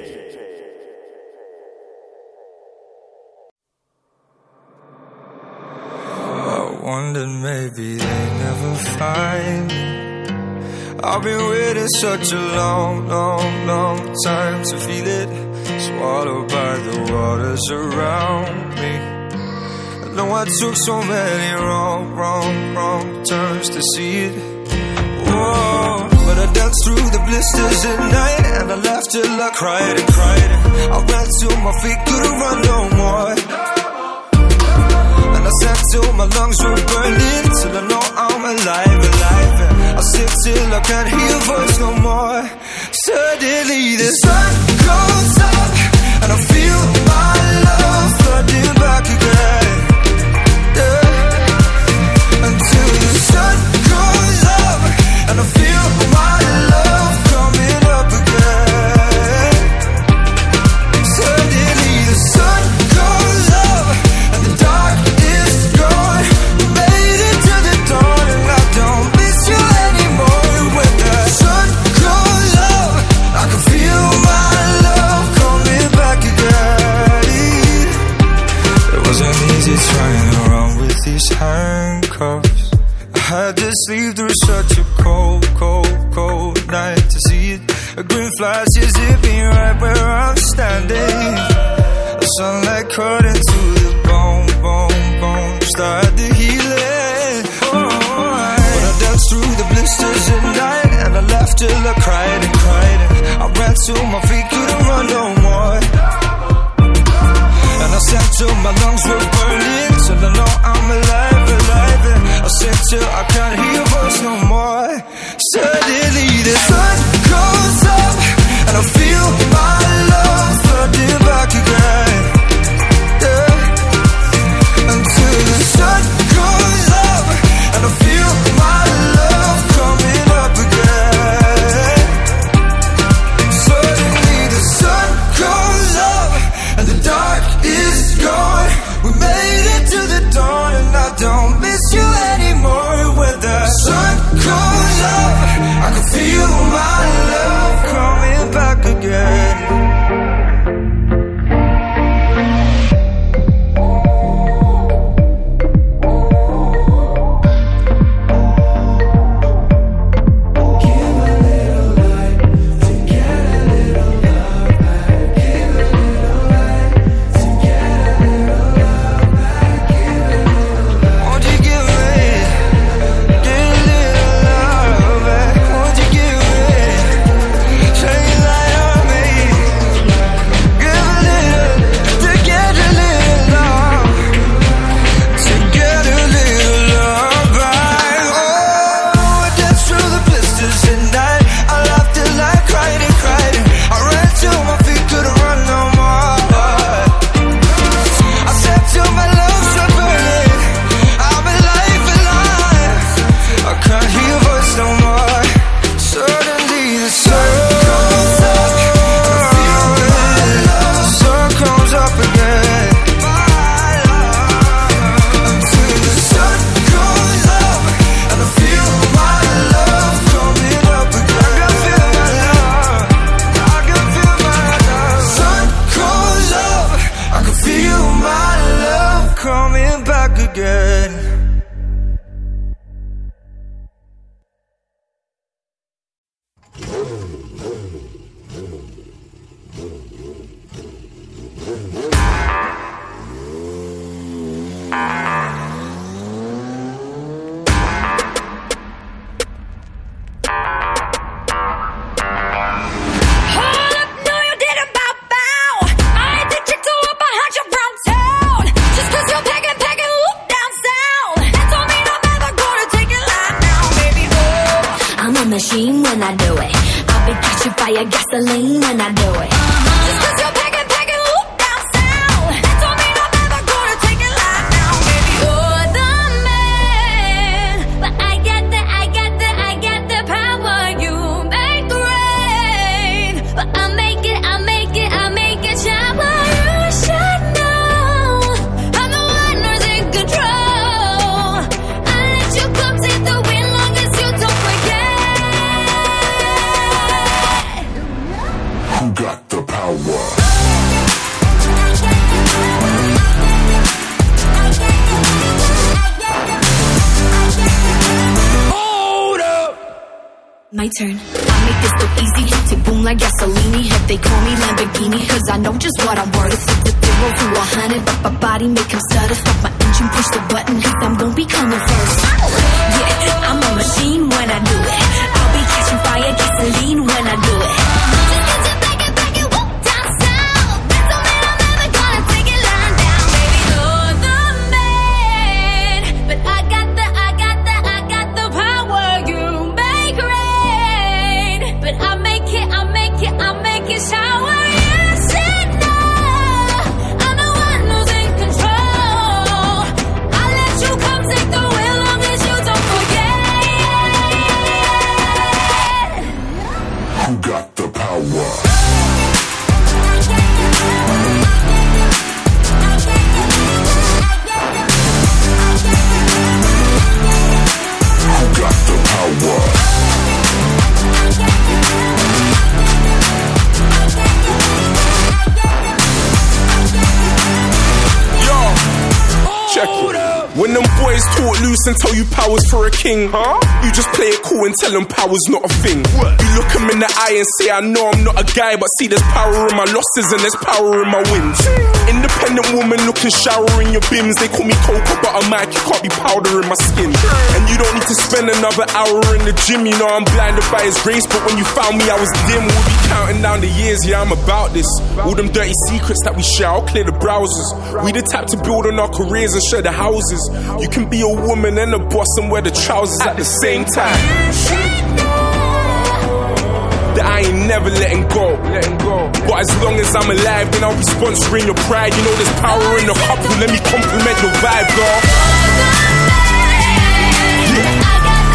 I wondered maybe they never find me. I've been waiting such a long, long, long time to feel it, swallowed by the waters around me. I know I took so many wrong, wrong, wrong turns to see it. Whoa, but I danced through the blisters at night, and I laughed till I cried and cried. I ran till my feet couldn't run no more, and I sang till my lungs were burning, till I know I'm alive, alive. And I sing till I can't hear your voice no more. Suddenly the sun goes up, and I feel my love flooding back again. Until the sun goes up, and I feel my love coming up again. Suddenly the sun goes up, and the dark is gone. We made it to the dawn, and I don't miss you anymore. When the sun goes up, I can feel my love coming back again. It wasn't easy trying to run with these handcuffs. I had to sleep through such a cold, cold, cold night to see it. A green flash is zipping right where I'm standing. The sunlight cut into the bone, bone, bone. Started healing. Oh, but I danced through the blisters at night, and I laughed till I cried and cried. And I ran till my feet couldn't run no more, and I sang till my lungs were burning, till I know I'm alive, alive. And I sang till I can't hear your voice no more. Suddenly the sun goes up, and I feel my love flooding back again. Yeah. Until the sun goes up, and I feel my love coming up again. Suddenly the sun goes up, and the dark is gone. We made it to the dawn, and I don't miss you anymore. When the sun goes up, I can feel my love coming back again. Machine when I do it. I'll be catching fire, gasoline when I do it. Uh-huh. Just cause you're packing, packing, whoop down south. That don't mean I'm ever gonna take it live now, baby. You're the man, but I got the, I got the, I got the power. You make the rain, but I make it, I make it, I make it shower. You should know I'm the one who's in control. I let you come take the wind long as you don't forget. turn. I make this look easy, tick boom like gasoline. If they call me Lamborghini, cause I know just what I'm worth. It's a zero to a hundred, but my body make him stutter. Stop my engine, push the button, cause I'm gon' be coming first. Yeah, I'm a machine when I do it. I'll be catching fire, gasoline when I do it. When them boys talk loose and tell you power's for a king, huh? You just play it cool and tell them power's not a thing. You look them in the eye and say, I know I'm not a guy, but see there's power in my losses and there's power in my wins. Independent woman looking shower in your bims. They call me Cocoa Butter Mike, you can't be powder in my skin. And you don't need to spend another hour in the gym. You know I'm blinded by his grace, but when you found me I was dim. We'll be counting down the years, yeah I'm about this. All them dirty secrets that we share, I'll clear the browsers. We the type to build on our careers and share the houses. You can be a woman and a boss and wear the trousers at the same time. That I ain't never letting go, letting go. But as long as I'm alive, then I'll be sponsoring your pride. You know there's power in the couple, let me compliment your vibe, girl. Yeah.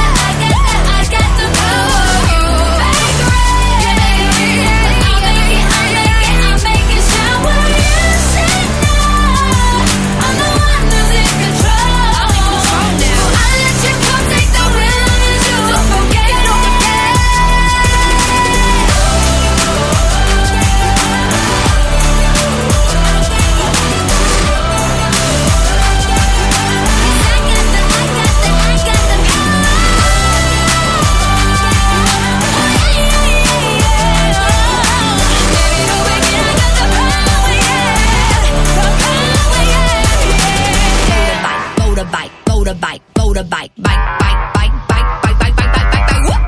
Motorbike, motorbike, bike, bike, bike, bike, bike, bike, bike, bike, bike, bike, whoop!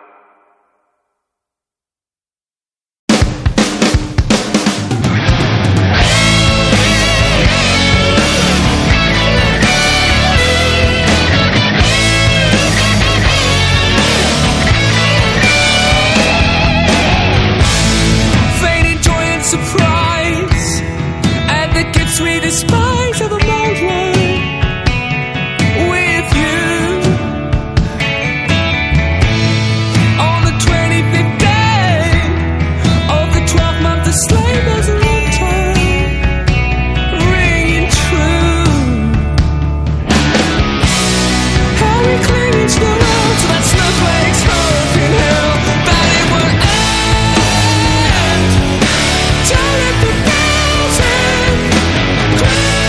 Fading joy and surprise, and the gifts we despise are the bold ones. Turn it to thousand.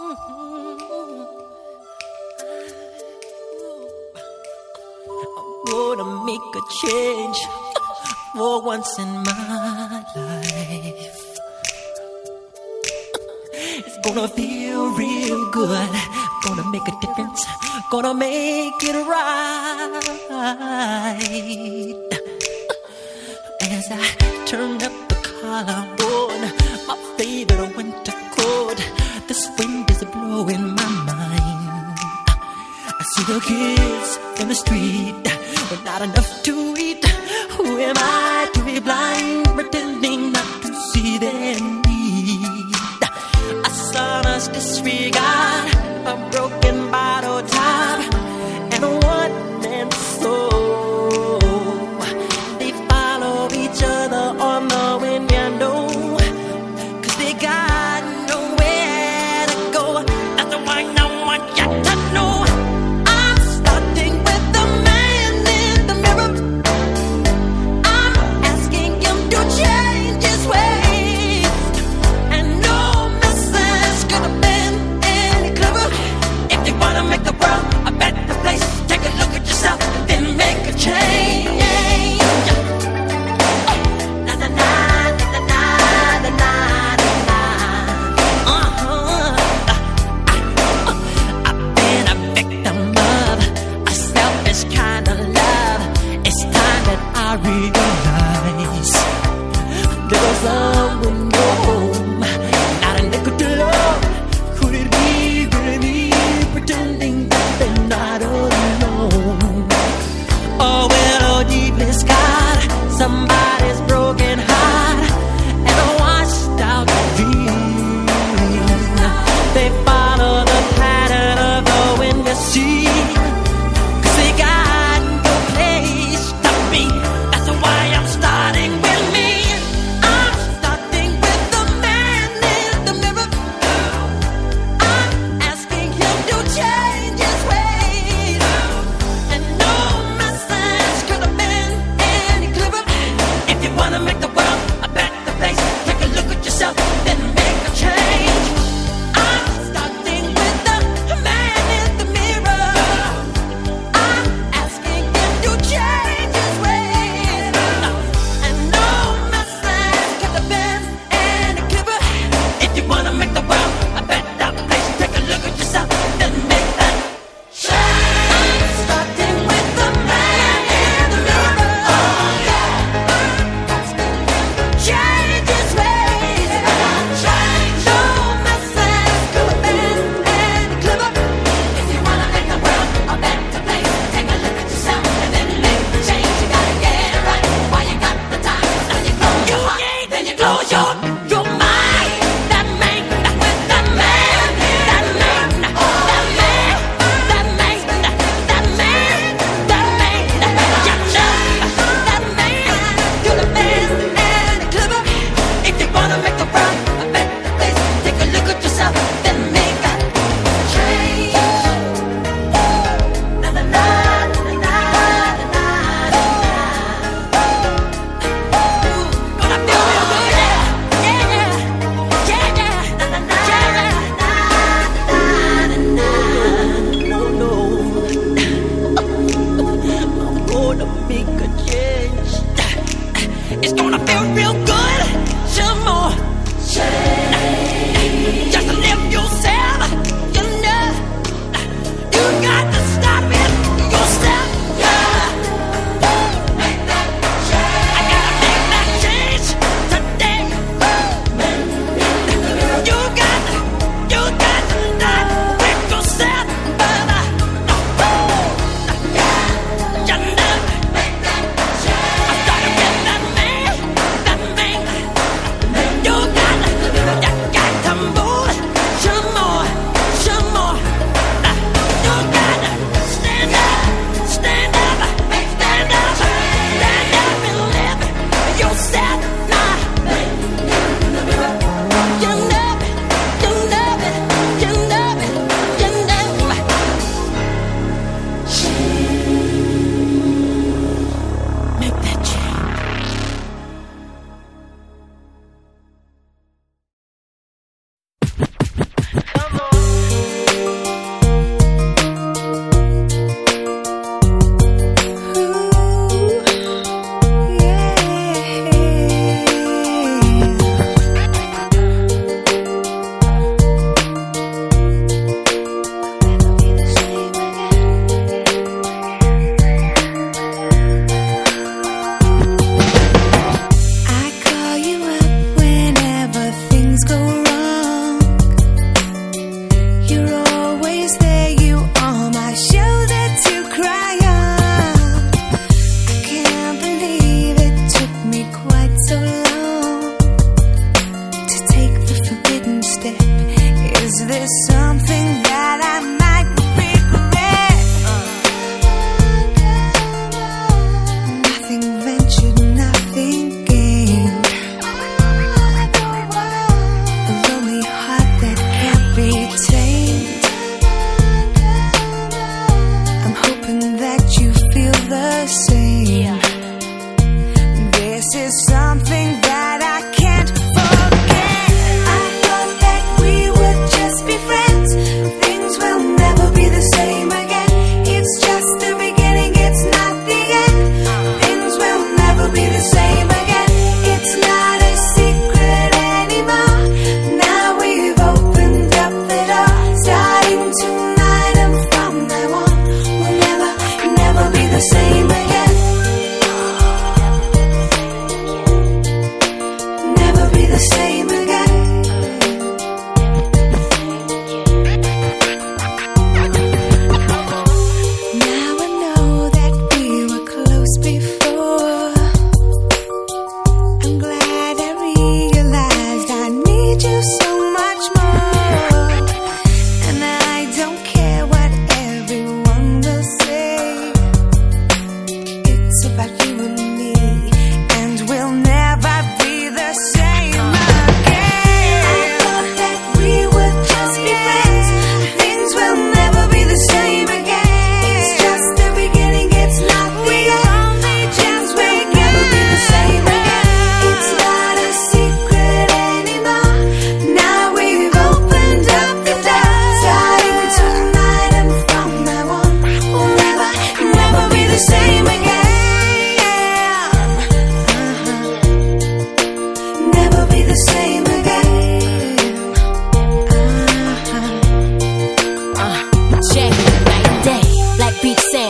Gonna make a change for once in my life. It's gonna feel real good. Gonna make a difference. Gonna make it right. As I turn up the collar on my favorite winter coat, this wind is blowing my mind. I see the kids in the street with not enough to eat. Who am I to be blind, pretending not to see their need? A sonorous disregard, a broken bottle top, and a one-man soul. They follow each other on the wind, you know, 'cause they got nowhere to go. That's why I want you to know I'm starting with the man in the mirror. I'm asking him to change his ways, and no message could have been any clearer. If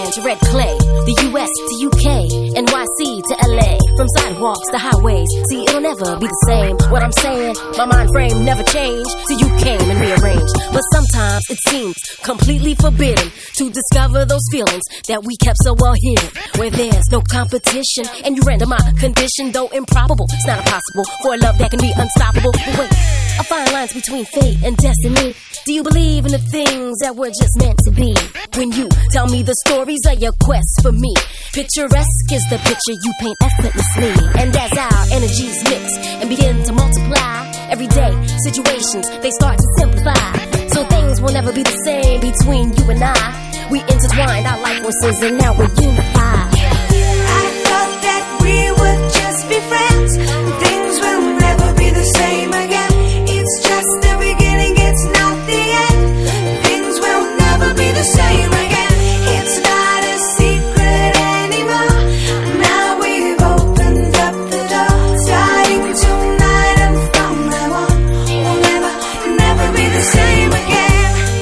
Vine to red clay, the U S to U K, N Y C to L A, from sidewalks to highways. See, it'll never be the same. What I'm saying, my mind frame never changed till you came and rearranged. But sometimes it seems completely forbidden to discover those feelings that we kept so well hidden, where there's no competition and you render my condition, though improbable. It's not impossible for a love that can be unstoppable. But wait, I find lines between fate and destiny. Do you believe in the things that were just meant to be? When you tell me the stories of your quest for me, picturesque is the picture you paint effortlessly. And as our energies mix and begin to multiply, everyday situations, they start to simplify. So things will never be the same between you and I. We intertwined our life forces and now we're unified. I thought that we would just be friends. Things will never be the same again. It's just the beginning, it's not the end. Things will never be the same again. It's not a secret anymore. Now we've opened up the door. Starting tonight and from now on, we'll never, never be the same again.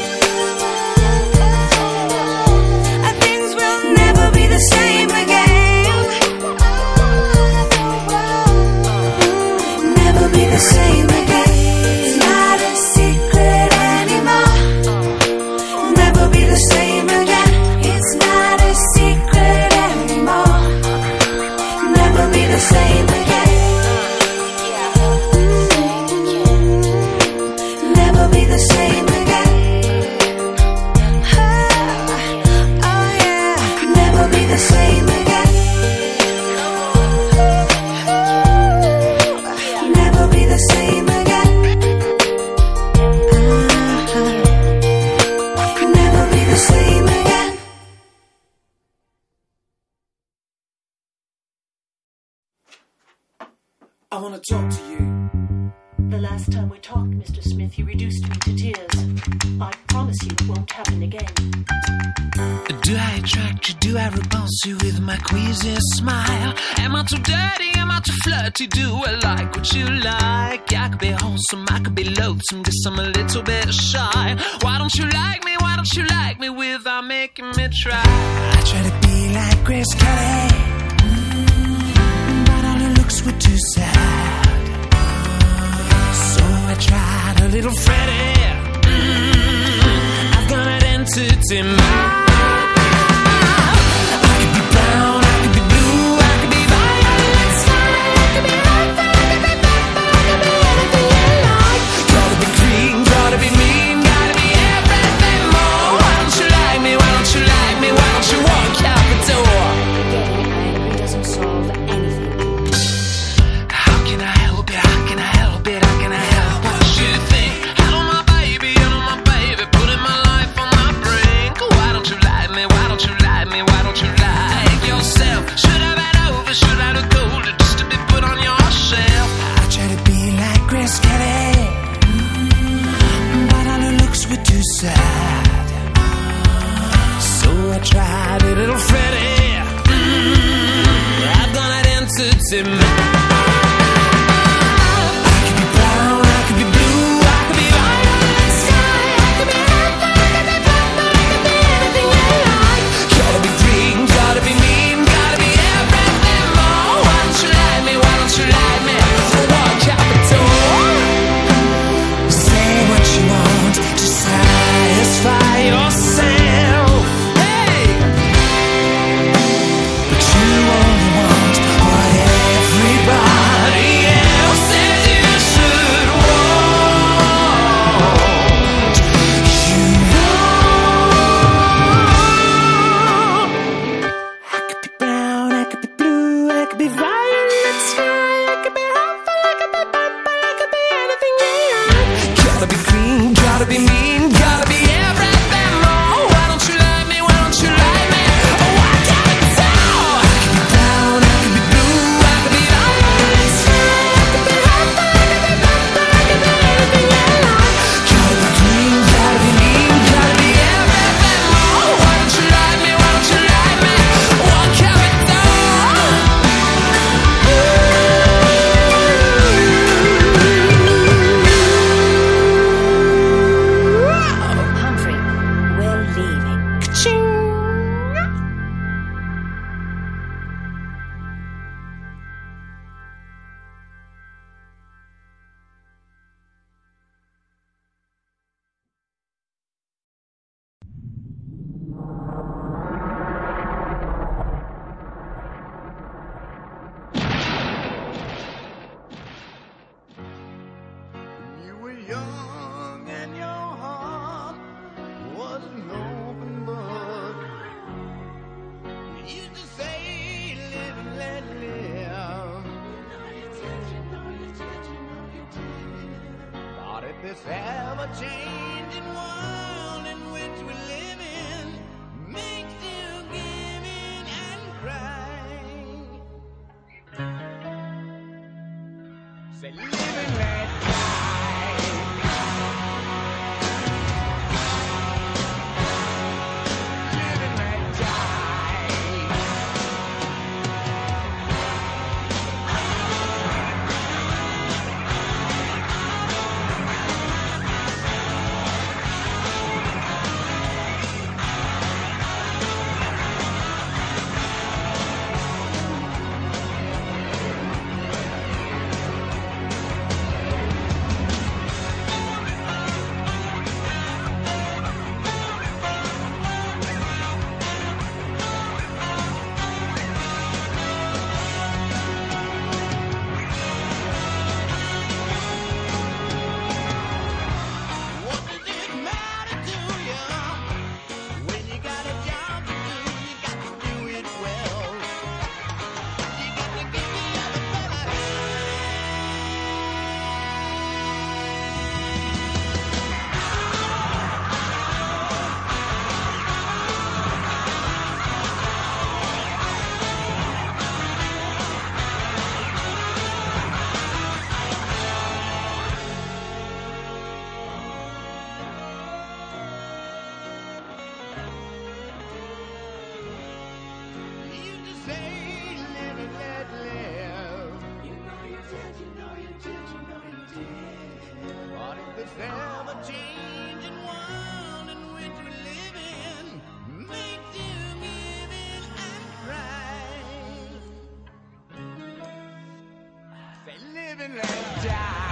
Things will never be the same again. Never be the same again. It's not a secret anymore. Never be the same again. It's not a secret anymore. Never be the same again. Never be the same again. Oh yeah. Never be the same again. Never be the same again. Never be the same again. I want to talk to you. The last time we talked, Mister Smith, you reduced me to tears. I promise you it won't happen again. Do I attract you? Do I repulse you with my queasy smile? Am I too dirty? Am I too flirty? Do I like what you like? I could be wholesome, I could be loathsome, guess I'm a little bit shy. Why don't you like me? Why don't you like me without making me try? I try to be like Grace Kelly, mm, but all her looks were too sad. So I tried a little Freddie. Mm, I've got an entity mind. Everybody Used to say, live and let live. But if this ever-changing world in which we live in makes you give in and cry, say, live and let this ever-changing world in which we live in makes you give in and cry. Say, live and let die.